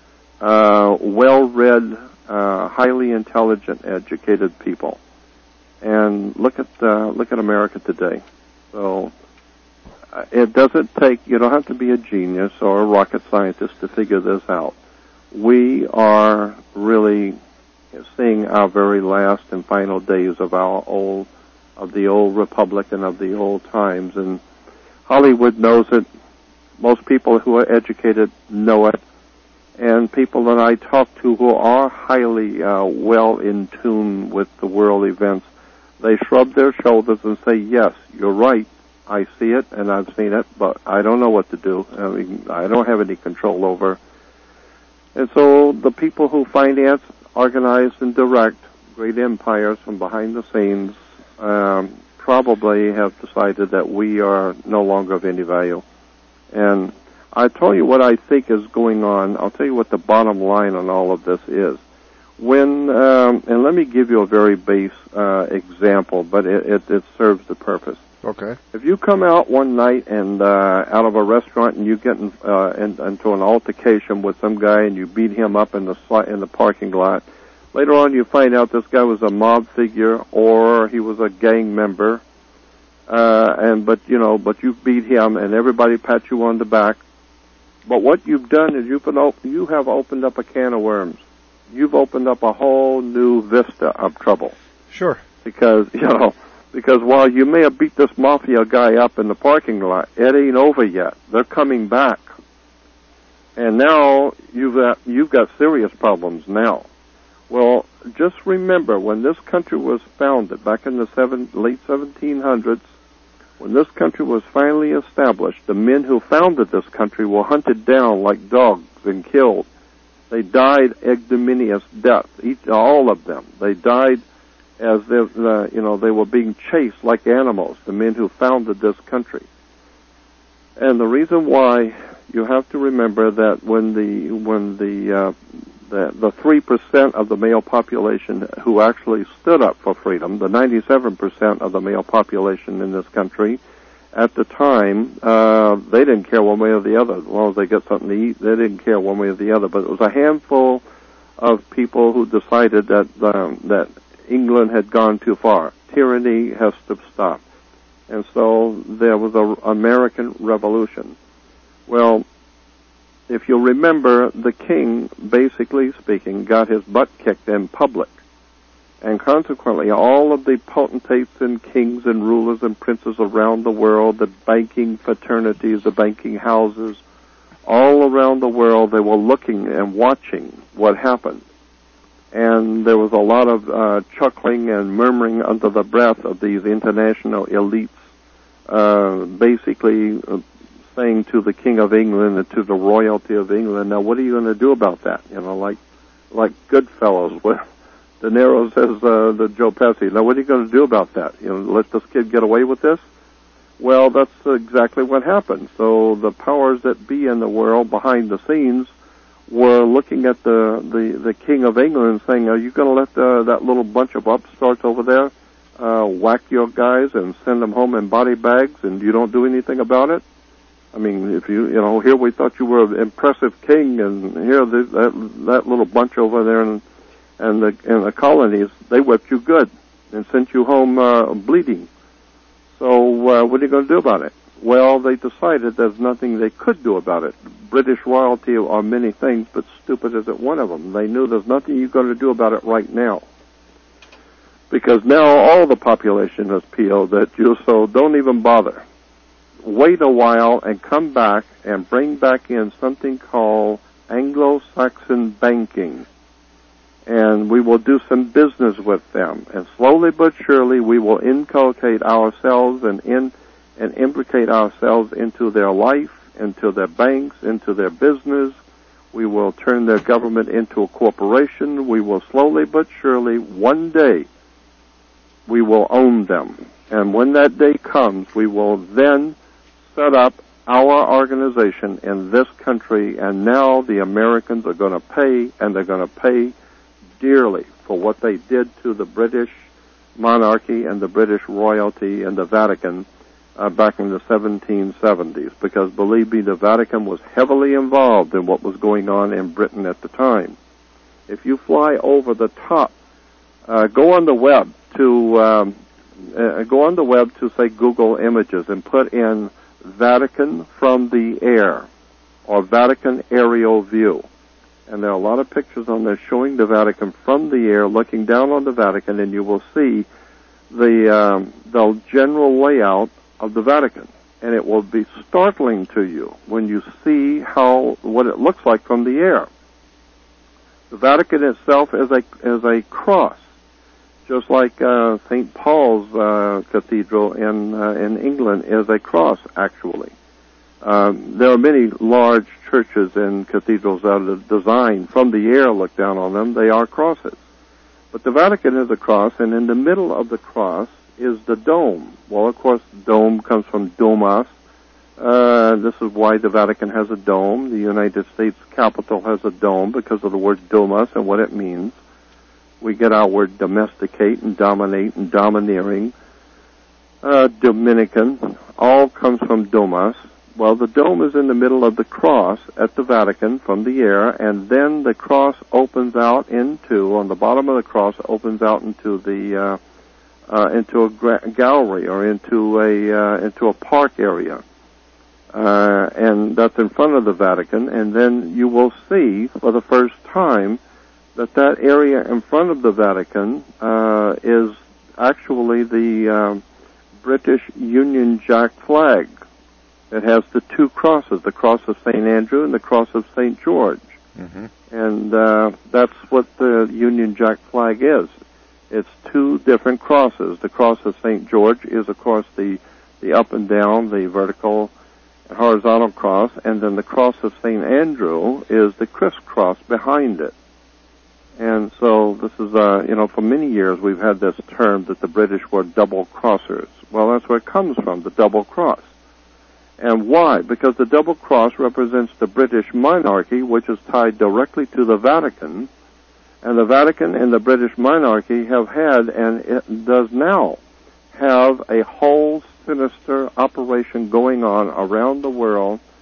H: well-read, highly intelligent, educated people. And look at America today. So it doesn't take, you don't have to be a genius or a rocket scientist to figure this out. We are really seeing our very last and final days of the old republic and of the old times, and Hollywood knows it. Most people who are educated know it, and people that I talk to who are highly well in tune with the world events, they shrug their shoulders and say, yes, you're right, I see it and I've seen it, but I don't know what to do. I mean, I don't have any control over. And so the people who finance, organize, and direct great empires from behind the scenes probably have decided that we are no longer of any value. And I'll tell you what I think is going on. I'll tell you what the bottom line on all of this is. And let me give you a very base example, but it serves the purpose.
I: Okay.
H: If you come out one night and out of a restaurant and you get into an altercation with some guy and you beat him up in the parking lot, later on you find out this guy was a mob figure or he was a gang member, but you beat him and everybody pats you on the back. But what you've done is you have opened up a can of worms. You've opened up a whole new vista of trouble.
I: Sure.
H: Because while you may have beat this mafia guy up in the parking lot, it ain't over yet. They're coming back. And now you've got serious problems now. Well, just remember, when this country was founded, back in the late 1700s, when this country was finally established, the men who founded this country were hunted down like dogs and killed. They died ignominious deaths, all of them. They died as if, they were being chased like animals, the men who founded this country. And the reason why, you have to remember that when the 3% of the male population who actually stood up for freedom, the 97% of the male population in this country, at the time, they didn't care one way or the other. As long as they get something to eat, they didn't care one way or the other. But it was a handful of people who decided that England had gone too far. Tyranny has to stop. And so there was an American Revolution. Well, if you'll remember, the king, basically speaking, got his butt kicked in public. And consequently, all of the potentates and kings and rulers and princes around the world, the banking fraternities, the banking houses, all around the world, they were looking and watching what happened. And there was a lot of chuckling and murmuring under the breath of these international elites, basically saying to the King of England and to the royalty of England, now what are you going to do about that? You know, like Goodfellas, where De Niro says to Joe Pesci, now what are you going to do about that? You know, let this kid get away with this? Well, that's exactly what happened. So the powers that be in the world behind the scenes were looking at the King of England and saying, are you going to let that little bunch of upstarts over there whack your guys and send them home in body bags, and you don't do anything about it? I mean, if you know, here we thought you were an impressive king, and here that little bunch over there and the colonies, they whipped you good and sent you home bleeding. So what are you going to do about it? Well, they decided there's nothing they could do about it. British royalty are many things, but stupid isn't one of them. They knew there's nothing you're going to do about it right now. Because now all the population has PO'd that you, so don't even bother. Wait a while and come back and bring back in something called Anglo-Saxon banking. And we will do some business with them. And slowly but surely we will inculcate ourselves and implicate ourselves into their life, into their banks, into their business. We will turn their government into a corporation. We will slowly but surely, one day, we will own them. And when that day comes, we will then set up our organization in this country, and now the Americans are going to pay, and they're going to pay dearly for what they did to the British monarchy and the British royalty and the Vatican back in the 1770s, because believe me, the Vatican was heavily involved in what was going on in Britain at the time. If you fly over the top, go on the web to say Google Images and put in Vatican from the air or Vatican aerial view. And there are a lot of pictures on there showing the Vatican from the air, looking down on the Vatican, and you will see the general layout of the Vatican. And it will be startling to you when you see what it looks like from the air. The Vatican itself is a cross, just like St. Paul's Cathedral in England is a cross, actually. There are many large churches and cathedrals that are designed from the air, look down on them, they are crosses. But the Vatican is a cross, and in the middle of the cross is the dome. Well, of course, dome comes from domus. This is why the Vatican has a dome. The United States Capitol has a dome because of the word domus and what it means. We get our word domesticate and dominate and domineering. Dominican, all comes from domus. Well, the dome is in the middle of the cross at the Vatican from the air, and then the cross opens out on the bottom of the cross opens out into into a gallery or into a park area. And that's in front of the Vatican, and then you will see for the first time that area in front of the Vatican is actually the British Union Jack flag. It has the two crosses, the cross of St. Andrew and the cross of St. George. Mm-hmm. And that's what the Union Jack flag is. It's two different crosses. The cross of St. George is, of course, the up and down, the vertical and horizontal cross, and then the cross of St. Andrew is the crisscross behind it. And so this is, for many years we've had this term that the British were double crossers. Well, that's where it comes from, the double cross. And why? Because the double cross represents the British monarchy, which is tied directly to the Vatican, and the Vatican and the British monarchy have had, and it does now, have a whole sinister operation going on around the world,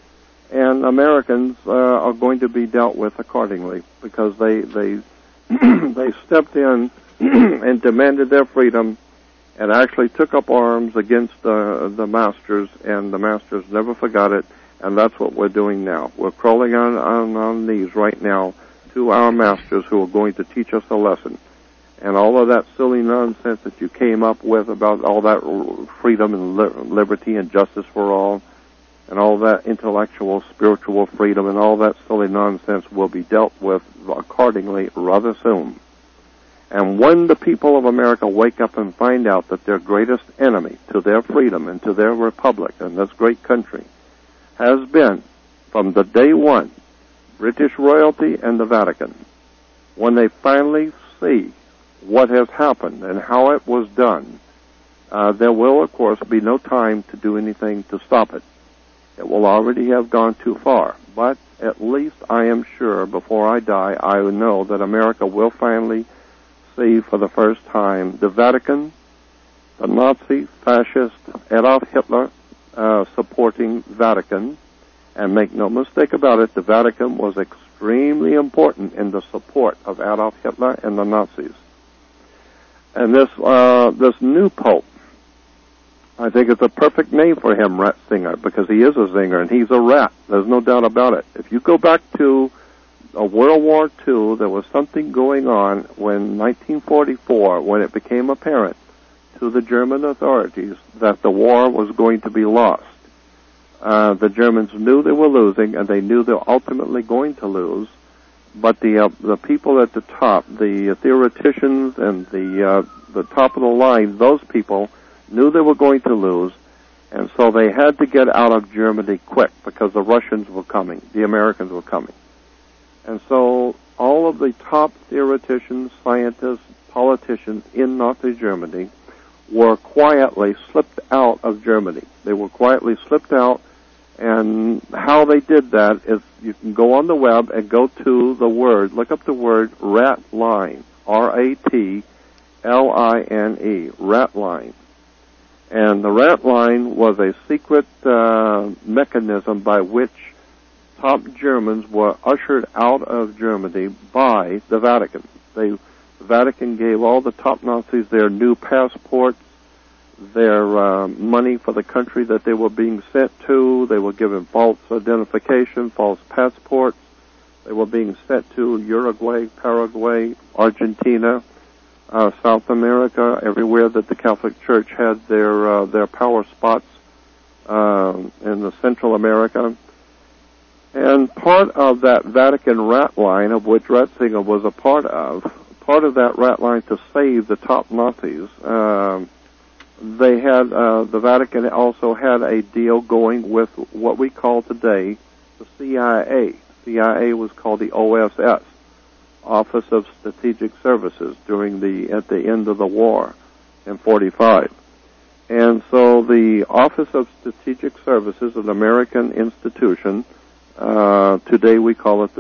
H: and Americans are going to be dealt with accordingly because they they stepped in and demanded their freedom and actually took up arms against the masters, and the masters never forgot it, and that's what we're doing now. We're crawling on our knees right now to our masters who are going to teach us a lesson. And all of that silly nonsense that you came up with about all that freedom and liberty and justice for all, and all that intellectual, spiritual freedom, and all that silly nonsense will be dealt with accordingly rather soon. And when the people of America wake up and find out that their greatest enemy to their freedom and to their republic and this great country has been, from the day one, British royalty and the Vatican, when they finally see what has happened and how it was done, there will, of course, be no time to do anything to stop it. It will already have gone too far. But at least I am sure before I die, I know that America will finally see for the first time the Vatican, the Nazi, fascist Adolf Hitler supporting Vatican. And make no mistake about it, the Vatican was extremely important in the support of Adolf Hitler and the Nazis. And this new pope, I think it's a perfect name for him, Ratzinger, because he is a zinger and he's a rat. There's no doubt about it. If you go back to World War II, there was something going on when 1944, when it became apparent to the German authorities that the war was going to be lost. The Germans knew they were losing, and they knew they were ultimately going to lose. But the people at the top, the theoreticians and the top of the line, those people knew they were going to lose, and so they had to get out of Germany quick because the Russians were coming, the Americans were coming. And so all of the top theoreticians, scientists, politicians in Nazi Germany were quietly slipped out of Germany. They were quietly slipped out, and how they did that is you can go on the web and go to the word, look up the word Ratline, R-A-T-L-I-N-E, Ratline. And the Ratline was a secret mechanism by which top Germans were ushered out of Germany by the Vatican. The Vatican gave all the top Nazis their new passports, their money for the country that they were being sent to. They were given false identification, false passports. They were being sent to Uruguay, Paraguay, Argentina, South America, everywhere that the Catholic Church had their power spots in the Central America. And part of that Vatican rat line, of which Ratzinger was a part of that rat line to save the top Nazis, they had, the Vatican also had a deal going with what we call today the CIA. CIA was called the OSS, Office of Strategic Services, at the end of the war in 45. And so the Office of Strategic Services, an American institution, today we call it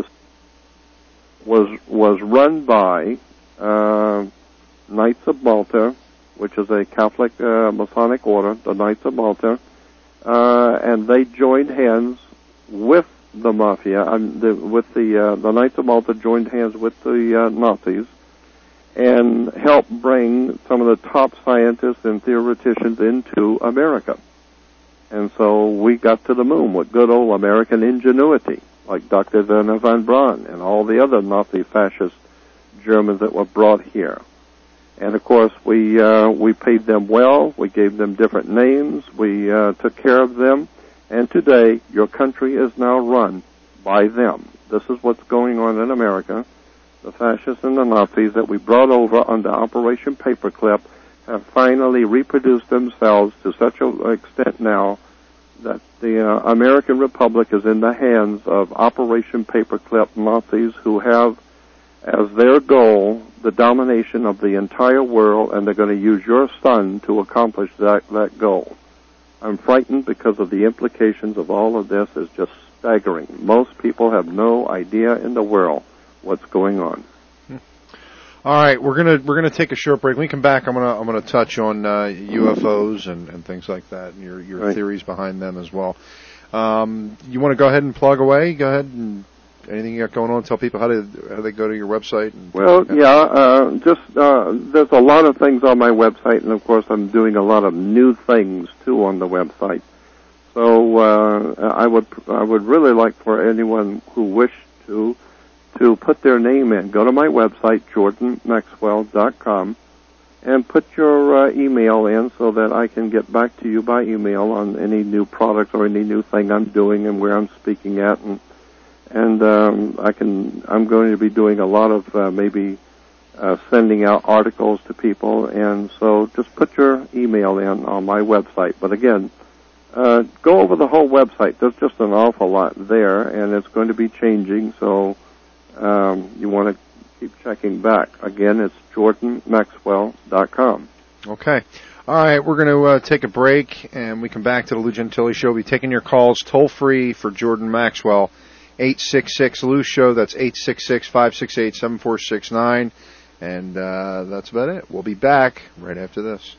H: was run by Knights of Malta, which is a Catholic Masonic order, the Knights of Malta, and they joined hands with the mafia, the Knights of Malta joined hands with the Nazis and helped bring some of the top scientists and theoreticians into America. And so we got to the moon with good old American ingenuity, like Dr. Werner von Braun and all the other Nazi fascist Germans that were brought here. And of course, we paid them well. We gave them different names. We took care of them. And today, your country is now run by them. This is what's going on in America. The fascists and the Nazis that we brought over under Operation Paperclip have finally reproduced themselves to such an extent now that the American Republic is in the hands of Operation Paperclip Nazis who have as their goal the domination of the entire world, and they're going to use your son to accomplish that goal. I'm frightened because of the implications of all of this is just staggering. Most people have no idea in the world what's going on.
I: All right, we're gonna take a short break. When we come back, I'm gonna touch on UFOs and things like that, and your theories behind them as well. You want to go ahead and plug away? Go ahead and anything you got going on? Tell people how they go to your website.
H: There's a lot of things on my website, and of course I'm doing a lot of new things too on the website. So I would really like for anyone who wished to put their name in. Go to my website, jordanmaxwell.com, and put your email in so that I can get back to you by email on any new products or any new thing I'm doing and where I'm speaking at, and I'm going to be doing a lot of sending out articles to people, and so just put your email in on my website. But again, go over the whole website. There's just an awful lot there, and it's going to be changing, so you want to keep checking back. Again, it's jordanmaxwell.com.
I: Okay. All right, we're going to take a break, and we come back to the Lou Gentili Show. We'll be taking your calls toll-free for Jordan Maxwell, 866-LOU-SHOW. That's 866-568-7469. And that's about it. We'll be back right after this.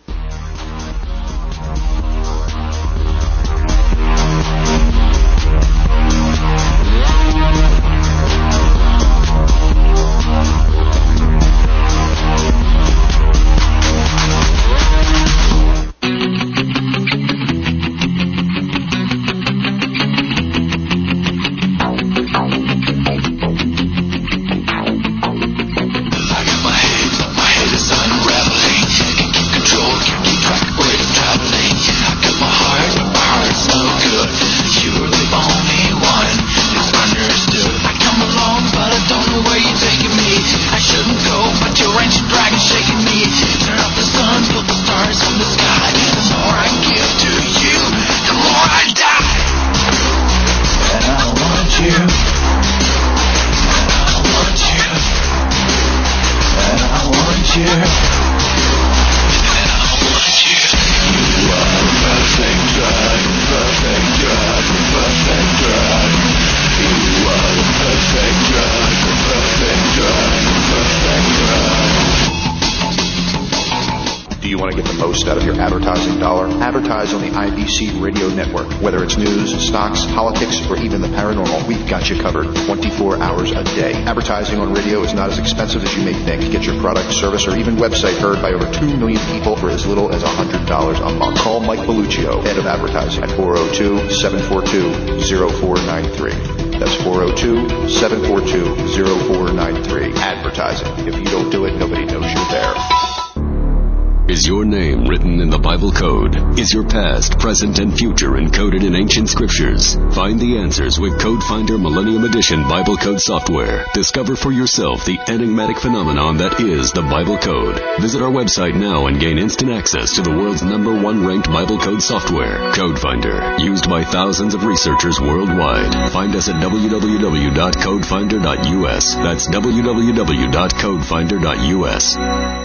J: Out of your advertising dollar, advertise on the IBC Radio Network. Whether it's news, stocks, politics, or even the paranormal, we've got you covered 24 hours a day. Advertising on radio is not as expensive as you may think. Get your product, service, or even website heard by over 2 million people for as little as $100 a month. Call Mike Belluccio, head of advertising, at 402-742-0493. That's 402-742-0493. Advertising. If you don't do it, nobody knows you're there.
K: Is your name written in the Bible code? Is your past, present, and future encoded in ancient scriptures? Find the answers with Code Finder Millennium Edition Bible Code software. Discover for yourself the enigmatic phenomenon that is the Bible Code. Visit our website now and gain instant access to the world's #1 ranked Bible Code software, Code Finder, used by thousands of researchers worldwide. Find us at www.codefinder.us. That's www.codefinder.us.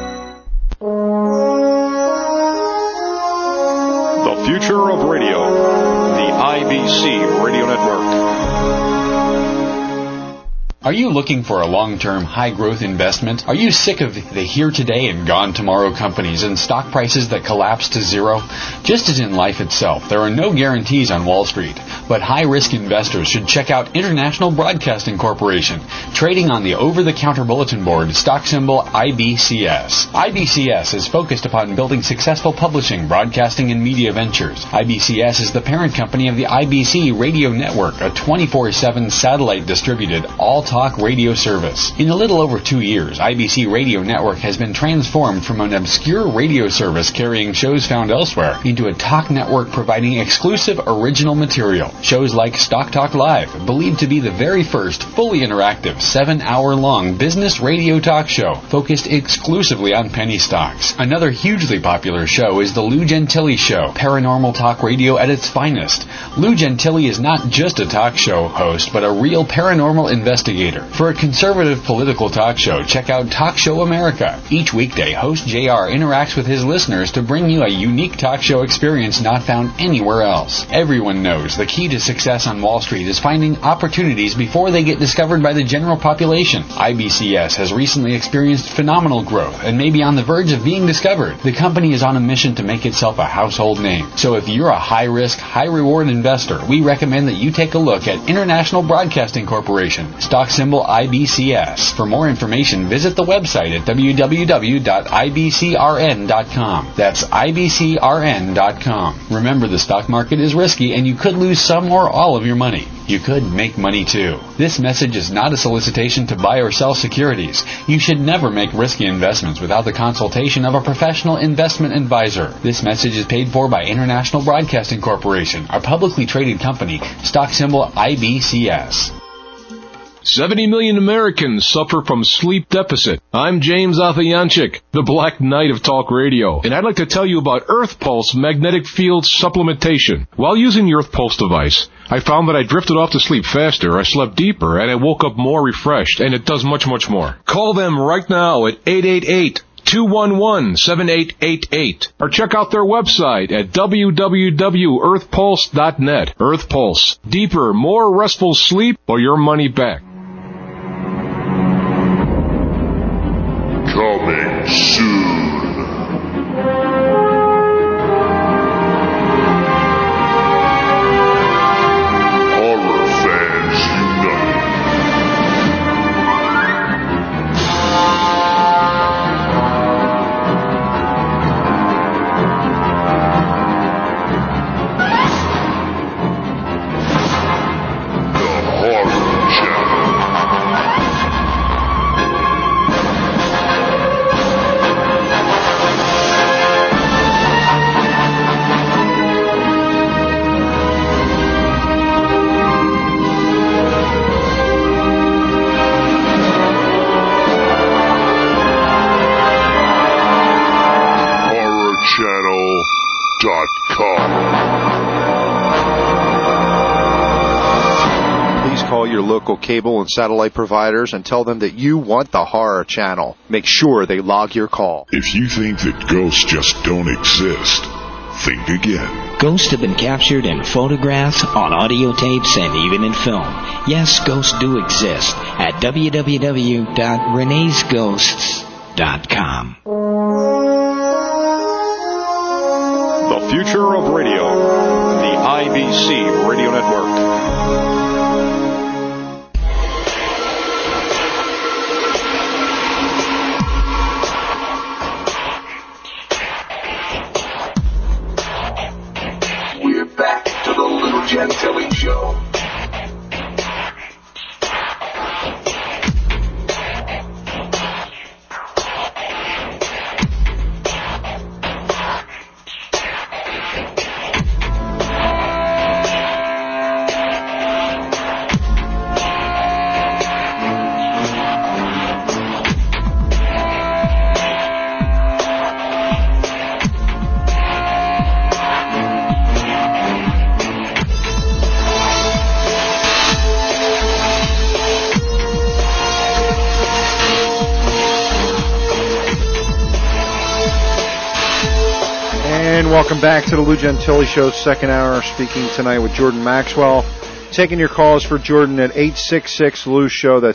L: The future of radio, the IBC Radio Network.
M: Are you looking for a long-term, high-growth investment? Are you sick of the here-today and gone-tomorrow companies and stock prices that collapse to zero? Just as in life itself, there are no guarantees on Wall Street, but high-risk investors should check out International Broadcasting Corporation, trading on the over-the-counter bulletin board, stock symbol IBCS. IBCS is focused upon building successful publishing, broadcasting, and media ventures. IBCS is the parent company of the IBC Radio Network, a 24/7 satellite-distributed, all-talk radio service. In a little over 2 years, IBC Radio Network has been transformed from an obscure radio service carrying shows found elsewhere into a talk network providing exclusive original material. Shows like Stock Talk Live, believed to be the very first fully interactive 7-hour-long business radio talk show focused exclusively on penny stocks. Another hugely popular show is The Lou Gentili Show, paranormal talk radio at its finest. Lou Gentili is not just a talk show host, but a real paranormal investigator. For a conservative political talk show, check out Talk Show America. Each weekday, host JR interacts with his listeners to bring you a unique talk show experience not found anywhere else. Everyone knows the key key to success on Wall Street is finding opportunities before they get discovered by the general population. IBCS has recently experienced phenomenal growth and may be on the verge of being discovered. The company is on a mission to make itself a household name. So if you're a high-risk, high-reward investor, we recommend that you take a look at International Broadcasting Corporation, stock symbol IBCS. For more information, visit the website at www.ibcrn.com. That's ibcrn.com. Remember, the stock market is risky and you could lose some or all of your money. You could make money too. This message is not a solicitation to buy or sell securities. You should never make risky investments without the consultation of a professional investment advisor. This message is paid for by International Broadcasting Corporation, a publicly traded company, stock symbol IBCS.
N: 70 million Americans suffer from sleep deficit. I'm James Afayanchik, the Black Knight of Talk Radio, and I'd like to tell you about Earth Pulse magnetic field supplementation. While using the Earth Pulse device, I found that I drifted off to sleep faster, I slept deeper, and I woke up more refreshed, and it does much, much more. Call them right now at 888-211-7888, or check out their website at www.earthpulse.net. Earth Pulse. Deeper, more restful sleep or your money back.
A: Coming soon. Horror fans unite. The Horror Channel.
I: Please call your local cable and satellite providers and tell them that you want the Horror Channel. Make sure they log your call.
A: If you think that ghosts just don't exist, think again.
O: Ghosts have been captured in photographs, on audio tapes, and even in film. Yes, ghosts do exist at www.renesghosts.com.
L: The future of radio. The IBC Radio Network.
A: We're back to the Lou Gentili Show.
I: Welcome back to the Lou Gentili Show, second hour, speaking tonight with Jordan Maxwell. Taking your calls for Jordan at 866-LOU-SHOW. That's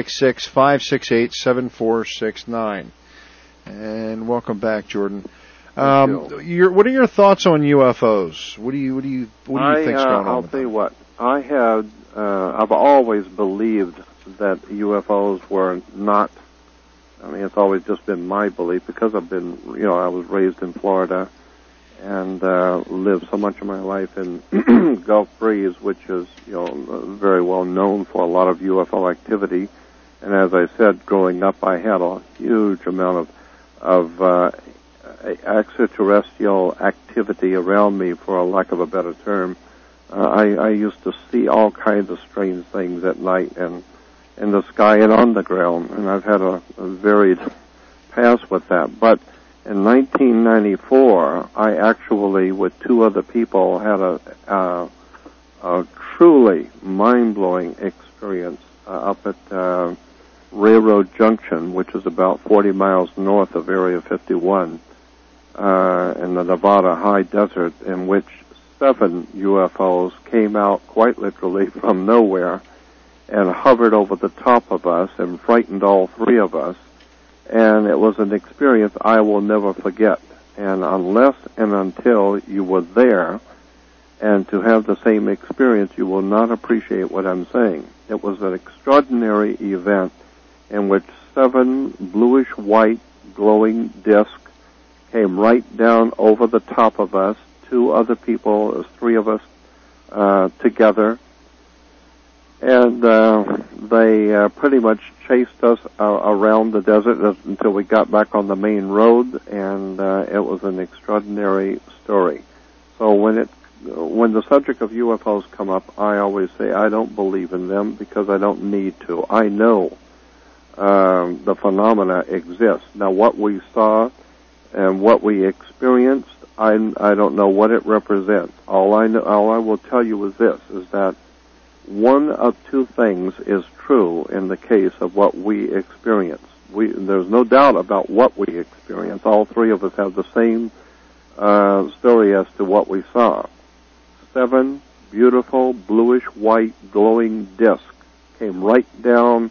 I: 866-568-7469. And welcome back, Jordan. What are your thoughts on UFOs? What do you think's going on?
H: I'll tell you what. I've always believed that UFOs were not. I mean, it's always just been my belief because I was raised in Florida and lived so much of my life in Gulf Breeze, which is very well known for a lot of UFO activity. And as I said, growing up, I had a huge amount of extraterrestrial activity around me, for a lack of a better term. I used to see all kinds of strange things at night and in the sky and on the ground, and I've had a varied past with that. But in 1994, I actually, with two other people, had a truly mind-blowing experience up at Railroad Junction, which is about 40 miles north of Area 51 in the Nevada high desert, in which 7 UFOs came out quite literally from nowhere and hovered over the top of us and frightened all 3 of us. And it was an experience I will never forget. And unless and until you were there and to have the same experience, you will not appreciate what I'm saying. It was an extraordinary event in which 7 bluish-white glowing discs came right down over the top of us. 2 other people, it was 3 of us together. And they pretty much chased us around the desert until we got back on the main road, and it was an extraordinary story. So when the subject of UFOs come up, I always say I don't believe in them because I don't need to. I know the phenomena exist. Now, what we saw and what we experienced, I don't know what it represents. All I will tell you is this: is that one of 2 things is true in the case of what we experience. There's no doubt about what we experience. All 3 of us have the same story as to what we saw. 7 beautiful bluish-white glowing discs came right down,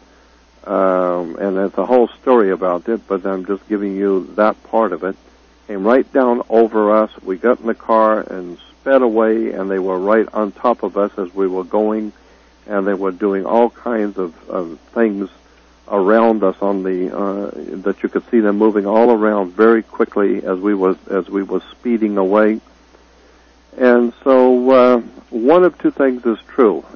H: and there's a whole story about it, but I'm just giving you that part of it. Came right down over us. We got in the car and sped away, and they were right on top of us as we were going, and they were doing all kinds of things around us on the that you could see them moving all around very quickly as we was speeding away. And so one of 2 things is true,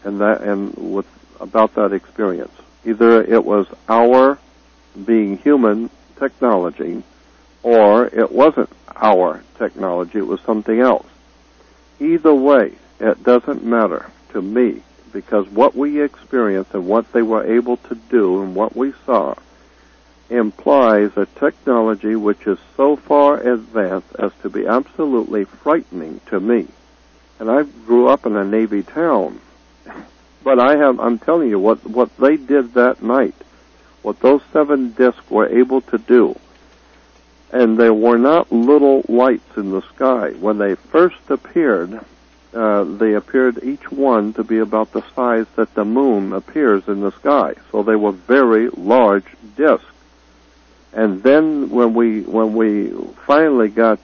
H: about that experience. Either it was our being human technology, or it wasn't our technology, it was something else. Either way, it doesn't matter to me, because what we experienced and what they were able to do and what we saw implies a technology which is so far advanced as to be absolutely frightening to me. And I grew up in a Navy town, but I'm telling you what they did that night, what those 7 discs were able to do. And there were not little lights in the sky. When they first appeared, they appeared each one to be about the size that the moon appears in the sky. So they were very large discs. And then when we finally got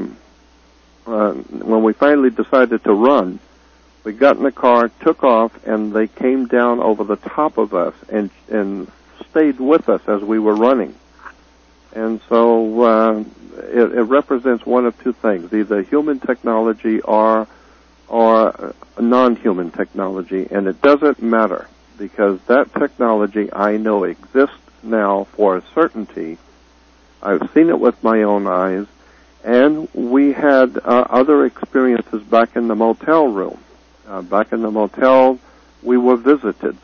H: when we finally decided to run, we got in the car, took off, and they came down over the top of us and stayed with us as we were running. And so it represents one of 2 things: either human technology or non-human technology. And it doesn't matter, because that technology I know exists now for a certainty. I've seen it with my own eyes, and we had other experiences back in the motel room. Back in the motel, we were visited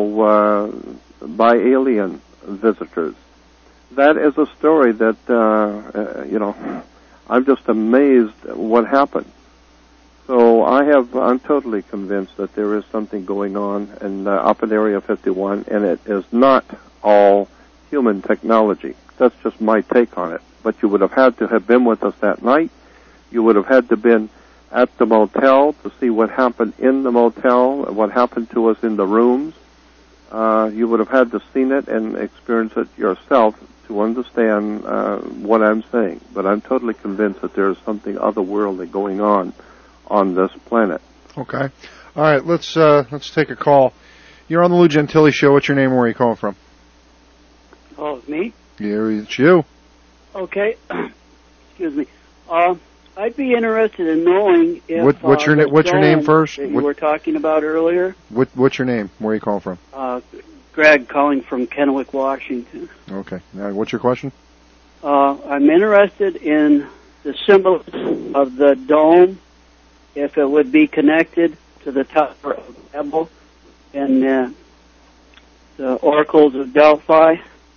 H: by alien visitors. That is a story that I'm just amazed what happened. So I'm totally convinced that there is something going on up in Area 51, and it is not all human technology. That's just my take on it. But you would have had to have been with us that night. You would have had to been at the motel to see what happened in the motel, what happened to us in the rooms. You would have had to seen it and experience it yourself to understand what I'm saying. But I'm totally convinced that there is something otherworldly going on this planet.
I: Okay. All right, let's take a call. You're on the Lou Gentili Show. What's your name and where are you calling from?
G: Oh, it's me?
I: Yeah, it's you.
G: Okay. Excuse me. I'd be interested in knowing if
I: what's your name first?
G: That you were talking about earlier.
I: What's your name? Where are you calling from?
G: Greg, calling from Kennewick, Washington.
I: Okay. Now, what's your question?
G: I'm interested in the symbol of the dome, if it would be connected to the Tower of Babel and the oracles of Delphi.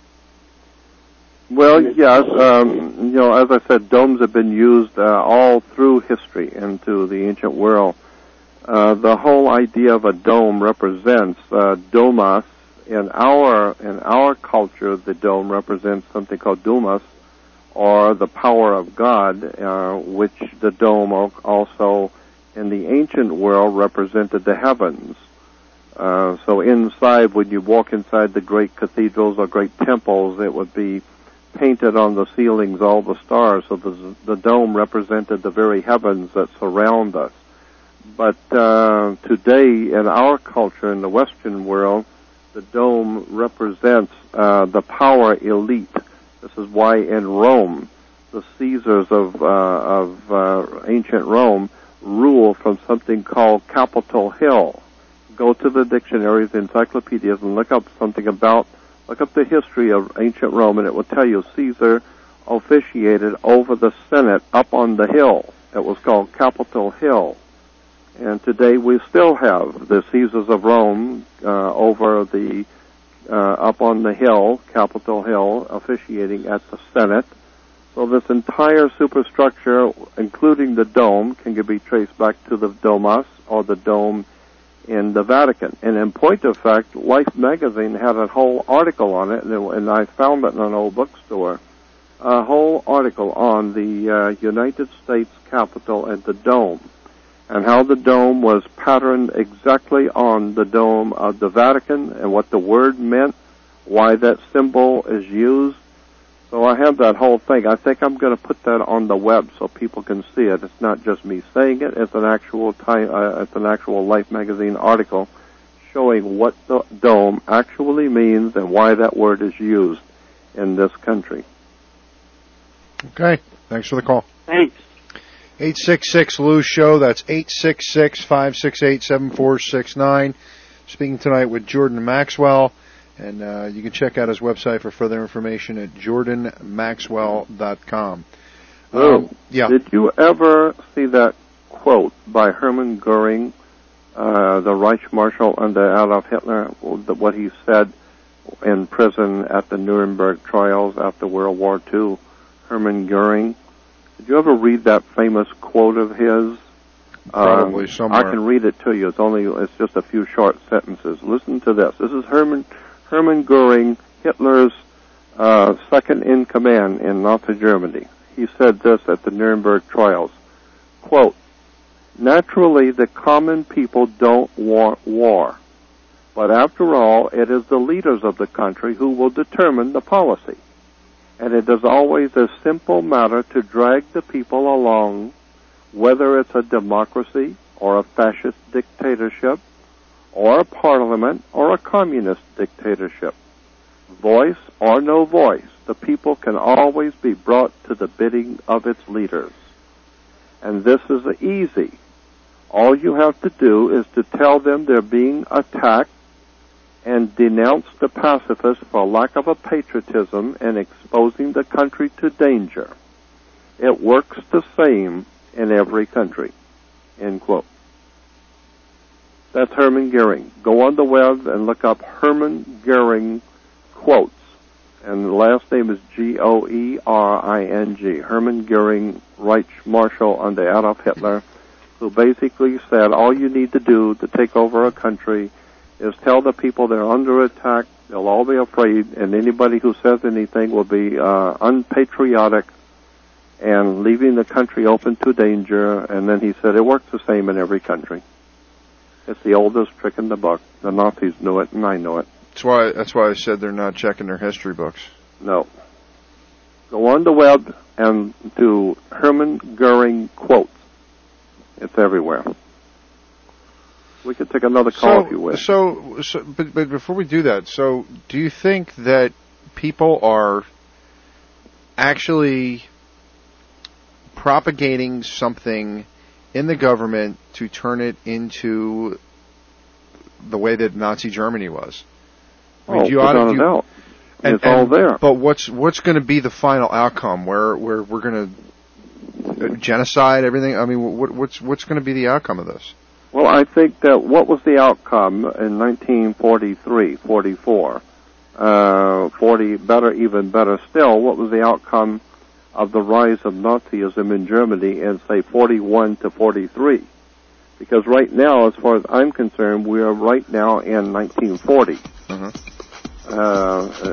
H: Well, yes. As I said, domes have been used all through history into the ancient world. The whole idea of a dome represents domas. In our culture, the dome represents something called dumas, or the power of God, which the dome also in the ancient world represented the heavens. So inside, when you walk inside the great cathedrals or great temples, it would be painted on the ceilings all the stars. So the dome represented the very heavens that surround us. But today, in our culture, in the Western world, the dome represents the power elite. This is why in Rome, the Caesars of ancient Rome rule from something called Capitol Hill. Go to the dictionaries, the encyclopedias, and look up the history of ancient Rome, and it will tell you Caesar officiated over the Senate up on the hill. It was called Capitol Hill. And today we still have the Caesars of Rome over the up on the hill, Capitol Hill, officiating at the Senate. So this entire superstructure, including the dome, can be traced back to the Domus, or the dome in the Vatican. And in point of fact, Life magazine had a whole article on it, and I found it in an old bookstore, a whole article on the United States Capitol and the dome, and how the dome was patterned exactly on the dome of the Vatican, and what the word meant, why that symbol is used. So I have that whole thing. I think I'm going to put that on the web so people can see it. It's not just me saying it. It's an actual Life magazine article showing what the dome actually means and why that word is used in this country.
I: Okay. Thanks for the call.
G: Thanks.
I: 866-LOU-SHOW. That's 866-568-7469. Speaking tonight with Jordan Maxwell. And you can check out his website for further information at jordanmaxwell.com. Yeah.
H: Did you ever see that quote by Hermann Goering, the Reich Marshal under Adolf Hitler, what he said in prison at the Nuremberg trials after World War II? Hermann Goering. Did you ever read that famous quote of his?
I: Probably somewhere.
H: I can read it to you. It's just a few short sentences. Listen to this. This is Hermann Goering, Hitler's second in command in Nazi Germany. He said this at the Nuremberg trials, quote, "Naturally, the common people don't want war, but after all, it is the leaders of the country who will determine the policy. And it is always a simple matter to drag the people along, whether it's a democracy or a fascist dictatorship, or a parliament, or a communist dictatorship. Voice or no voice, the people can always be brought to the bidding of its leaders. And this is easy. All you have to do is to tell them they're being attacked and denounce the pacifists for lack of a patriotism and exposing the country to danger. It works the same in every country." End quote. That's Hermann Goering. Go on the web and look up Hermann Goering quotes. And the last name is Goering. Hermann Goering, Reich Marshal under Adolf Hitler, who basically said all you need to do to take over a country is tell the people they're under attack, they'll all be afraid, and anybody who says anything will be unpatriotic and leaving the country open to danger. And then he said it works the same in every country. It's the oldest trick in the book. The Nazis knew it, and I know it.
I: That's why I said they're not checking their history books.
H: No. Go on the web and do Hermann Goering quotes. It's everywhere. We could take another call if you wish.
I: But before we do that, so do you think that people are actually propagating something in the government to turn it into the way that Nazi Germany was? I mean,
H: without a doubt. It's all there.
I: But what's going to be the final outcome? Where we're going to genocide everything? I mean, what's going to be the outcome of this?
H: Well, I think that what was the outcome in 1943, 44, even better still, what was the outcome of the rise of Nazism in Germany in, say, 41 to 43? Because right now, as far as I'm concerned, we are right now in 1940.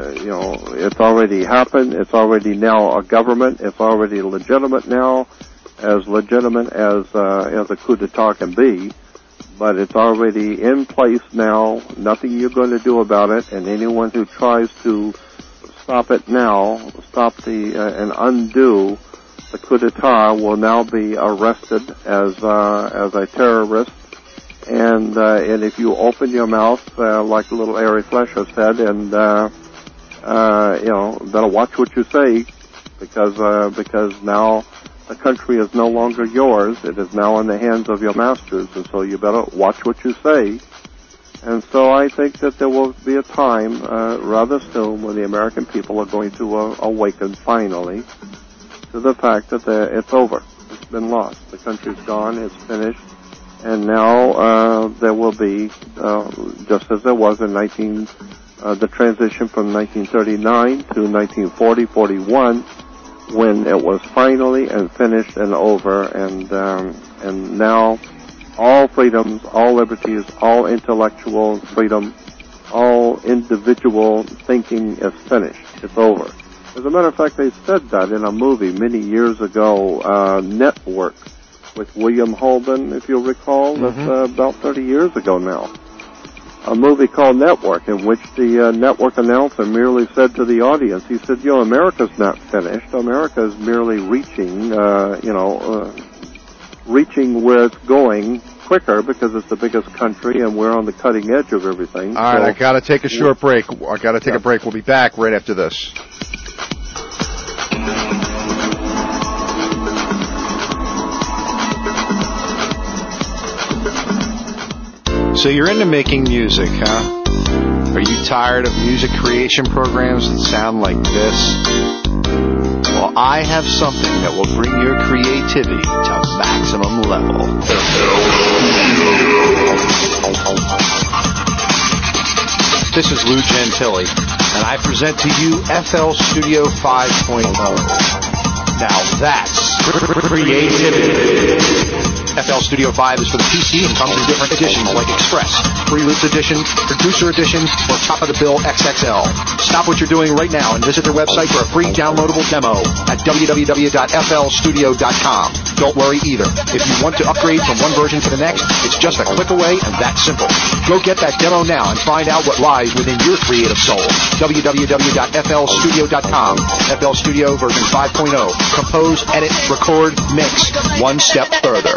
H: It's already happened. It's already now a government. It's already legitimate now. as legitimate as a coup d'etat can be, but it's already in place now. Nothing you're going to do about it, and anyone who tries to stop it now, and undo the coup d'etat will now be arrested as a terrorist. And if you open your mouth, like little Ari Fleischer said, and better watch what you say, because now the country is no longer yours. It is now in the hands of your masters, and so you better watch what you say. And so I think that there will be a time rather soon when the American people are going to awaken finally to the fact that it's over. It's been lost. The country's gone. It's finished. And now there will be, just as there was in the transition from 1939 to 1940-41, when it was finally and finished and over, and now all freedoms, all liberties, all intellectual freedom, all individual thinking is finished. It's over. As a matter of fact, they said that in a movie many years ago, Network, with William Holden, if you'll recall. That's about 30 years ago now. A movie called Network, in which the network announcer merely said to the audience, he said, America's not finished. America is merely reaching where it's going quicker because it's the biggest country and we're on the cutting edge of everything.
I: All right, I got to take a short break. I got to take a break. We'll be back right after this. So you're into making music, huh? Are you tired of music creation programs that sound like this? Well, I have something that will bring your creativity to maximum level. This is Lou Gentili, and I present to you FL Studio 5.0. Now that's creativity. FL Studio 5 is for the PC and comes in different editions like Express, Free Roots Edition, Producer Edition, or Top of the Bill XXL. Stop what you're doing right now and visit their website for a free downloadable demo at www.flstudio.com. Don't worry either. If you want to upgrade from one version to the next, it's just a click away and that's simple. Go get that demo now and find out what lies within your creative soul. www.flstudio.com. FL Studio version 5.0. Compose, edit, record, mix. One step further.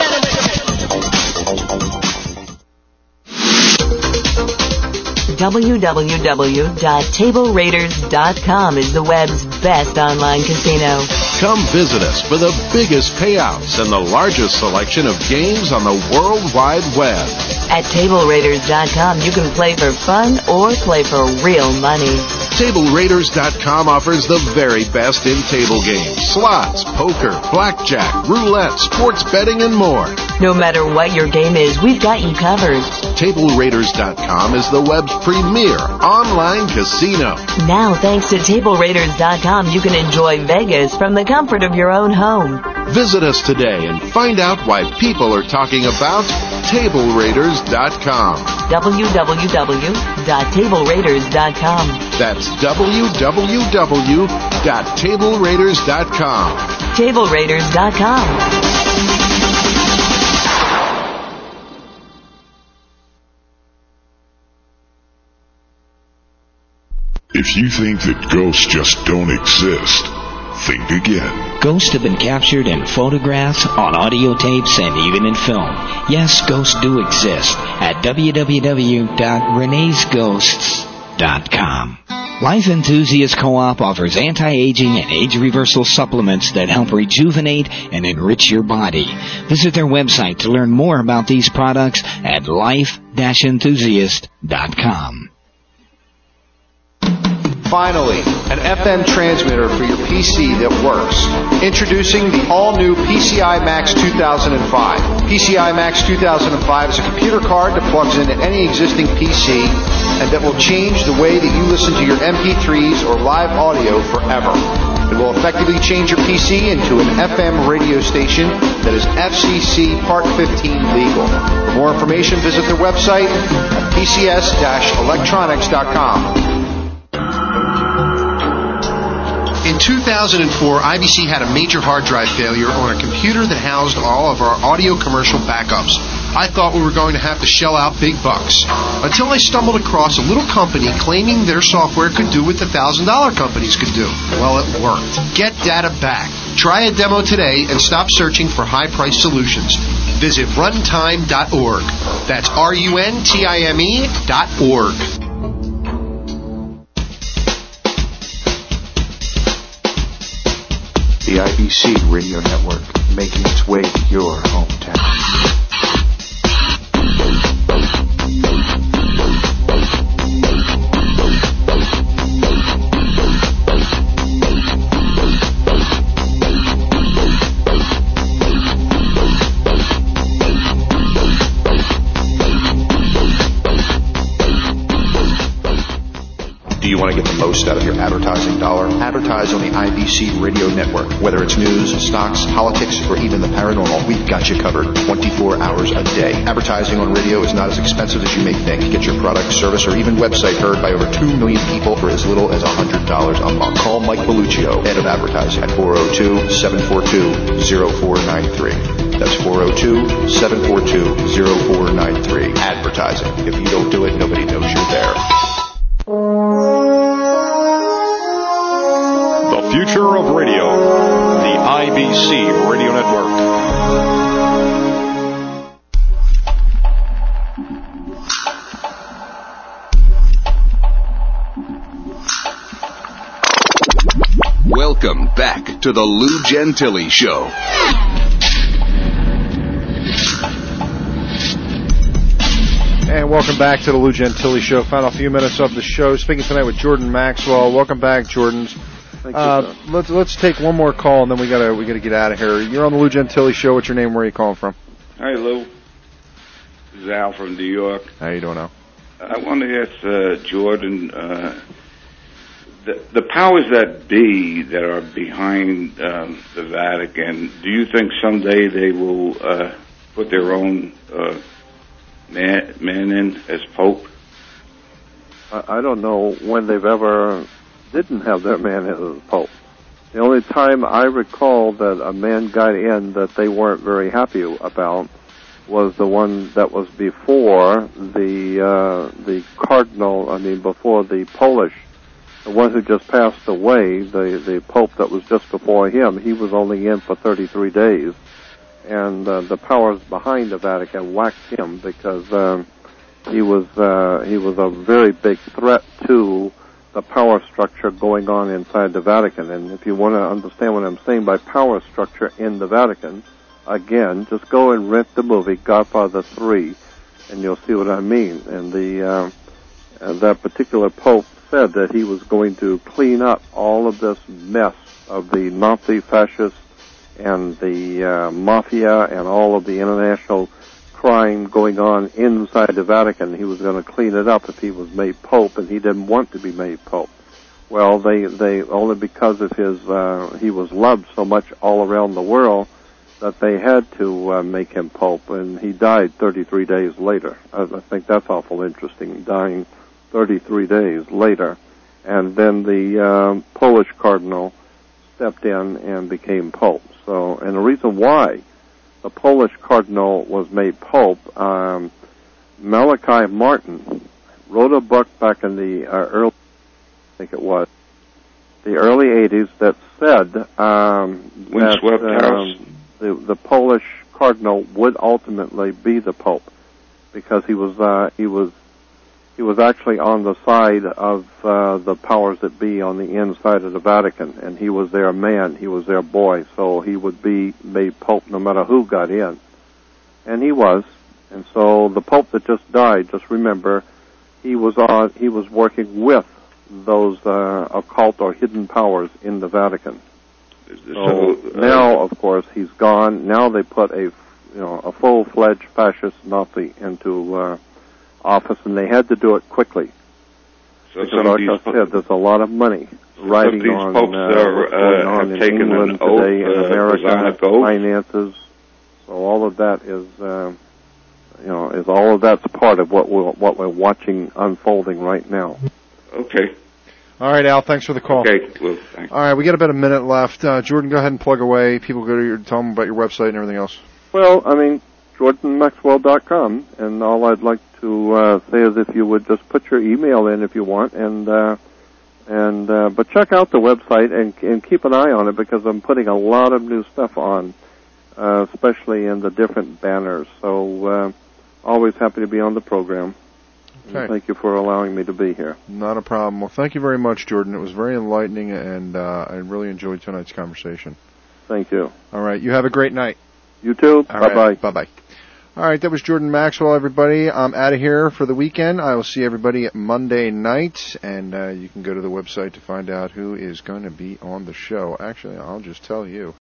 P: www.tableraiders.com is the web's best online casino.
Q: Come visit us for the biggest payouts and the largest selection of games on the World Wide Web.
P: At tableraiders.com, you can play for fun or play for real money.
Q: TableRaiders.com offers the very best in table games, slots, poker, blackjack, roulette, sports betting, and more.
P: No matter what your game is, we've got you covered.
Q: TableRaiders.com is the web's premier online casino.
P: Now, thanks to TableRaiders.com, you can enjoy Vegas from the comfort of your own home.
Q: Visit us today and find out why people are talking about TableRaiders.com.
P: www.tableraiders.com.
Q: That's www.tableraiders.com.
P: TableRaiders.com.
A: If you think that ghosts just don't exist, think again.
O: Ghosts have been captured in photographs, on audio tapes, and even in film. Yes, ghosts do exist at www.renesghosts.com. Life Enthusiast Co-op offers anti-aging and age reversal supplements that help rejuvenate and enrich your body. Visit their website to learn more about these products at life-enthusiast.com.
I: Finally, an FM transmitter for your PC that works. Introducing the all-new PCI Max 2005. PCI Max 2005 is a computer card that plugs into any existing PC and that will change the way that you listen to your MP3s or live audio forever. It will effectively change your PC into an FM radio station that is FCC Part 15 legal. For more information, visit their website at pcs-electronics.com.
J: In
S: 2004, IBC had a major hard drive failure on a computer that housed all of our audio commercial backups. I thought we were going to have to shell out big bucks, until I stumbled across a little company claiming their software could do what the $1,000 companies could do. Well, it worked. Get data back. Try a demo today and stop searching for high-priced solutions. Visit runtime.org. That's runtime.org.
J: The IBC Radio Network, making its way to your hometown. Do you want to get the most out of your advertising dollar? Advertise on the IBC Radio Network. Whether it's news, stocks, politics, or even the paranormal, we've got you covered 24 hours a day. Advertising on radio is not as expensive as you may think. Get your product, service, or even website heard by over 2 million people for as little as $100 a month. Call Mike Belluccio, head of advertising, at 402-742-0493. That's 402-742-0493. Advertising. If you don't do it, nobody knows you're there.
L: The future of radio. The IBC Radio Network.
Q: Welcome back to the Lou Gentili Show.
I: And welcome back to the Lou Gentili Show. Final few minutes of the show. Speaking tonight with Jordan Maxwell. Welcome back, Jordan. Let's take one more call, and then we gotta get out of here. You're on the Lou Gentili Show. What's your name? Where are you calling from?
U: Hi, Lou. This is Al from New York.
I: How you doing, Al?
U: I want to ask Jordan, the powers that be that are behind the Vatican, do you think someday they will put their own man in as Pope?
H: I don't know when they've ever didn't have their man in as Pope. The only time I recall that a man got in that they weren't very happy about was the one that was before the cardinal, before the Polish, the one who just passed away, the Pope that was just before him. He was only in for 33 days. And the powers behind the Vatican whacked him because he was a very big threat to the power structure going on inside the Vatican. And if you want to understand what I'm saying by power structure in the Vatican, again, just go and rent the movie Godfather 3, and you'll see what I mean. And that particular Pope said that he was going to clean up all of this mess of the Nazi fascists and the mafia and all of the international crime going on inside the Vatican. He was going to clean it up if he was made Pope, and he didn't want to be made Pope. Well, they only because of his he was loved so much all around the world that they had to make him Pope, and he died 33 days later. I think that's awful interesting, dying 33 days later. And then the Polish cardinal stepped in and became Pope. So, and the reason why the Polish cardinal was made Pope, Malachi Martin wrote a book back in the early 80s that said that the Polish cardinal would ultimately be the Pope because he was actually on the side of the powers that be on the inside of the Vatican, and he was their man, he was their boy, so he would be made Pope no matter who got in. And he was. And so the Pope that just died, just remember, he was working with those occult or hidden powers in the Vatican. So now, of course, he's gone. Now they put a full-fledged fascist Nazi into office, and they had to do it quickly. So because, like I said, there's a lot of money riding on what's going on in England today, in America, finances. So all of that is all of that's part of what we're watching unfolding right now.
U: Okay.
I: All right, Al, thanks for the call.
U: Okay, well, thanks.
I: All right, we got about a minute left. Jordan, go ahead and plug away. People go to tell them about your website and everything else.
H: Well, I mean, JordanMaxwell.com, and all I'd like to say is if you would just put your email in if you want, but check out the website and keep an eye on it because I'm putting a lot of new stuff on, especially in the different banners. So always happy to be on the program.
I: Okay.
H: Thank you for allowing me to be here.
I: Not a problem. Well, thank you very much, Jordan. It was very enlightening, and I really enjoyed tonight's conversation.
H: Thank you.
I: All right, you have a great night.
H: You too.
I: All
H: Bye-bye.
I: Right, bye-bye. All right, that was Jordan Maxwell, everybody. I'm out of here for the weekend. I will see everybody Monday night, and you can go to the website to find out who is going to be on the show. Actually, I'll just tell you.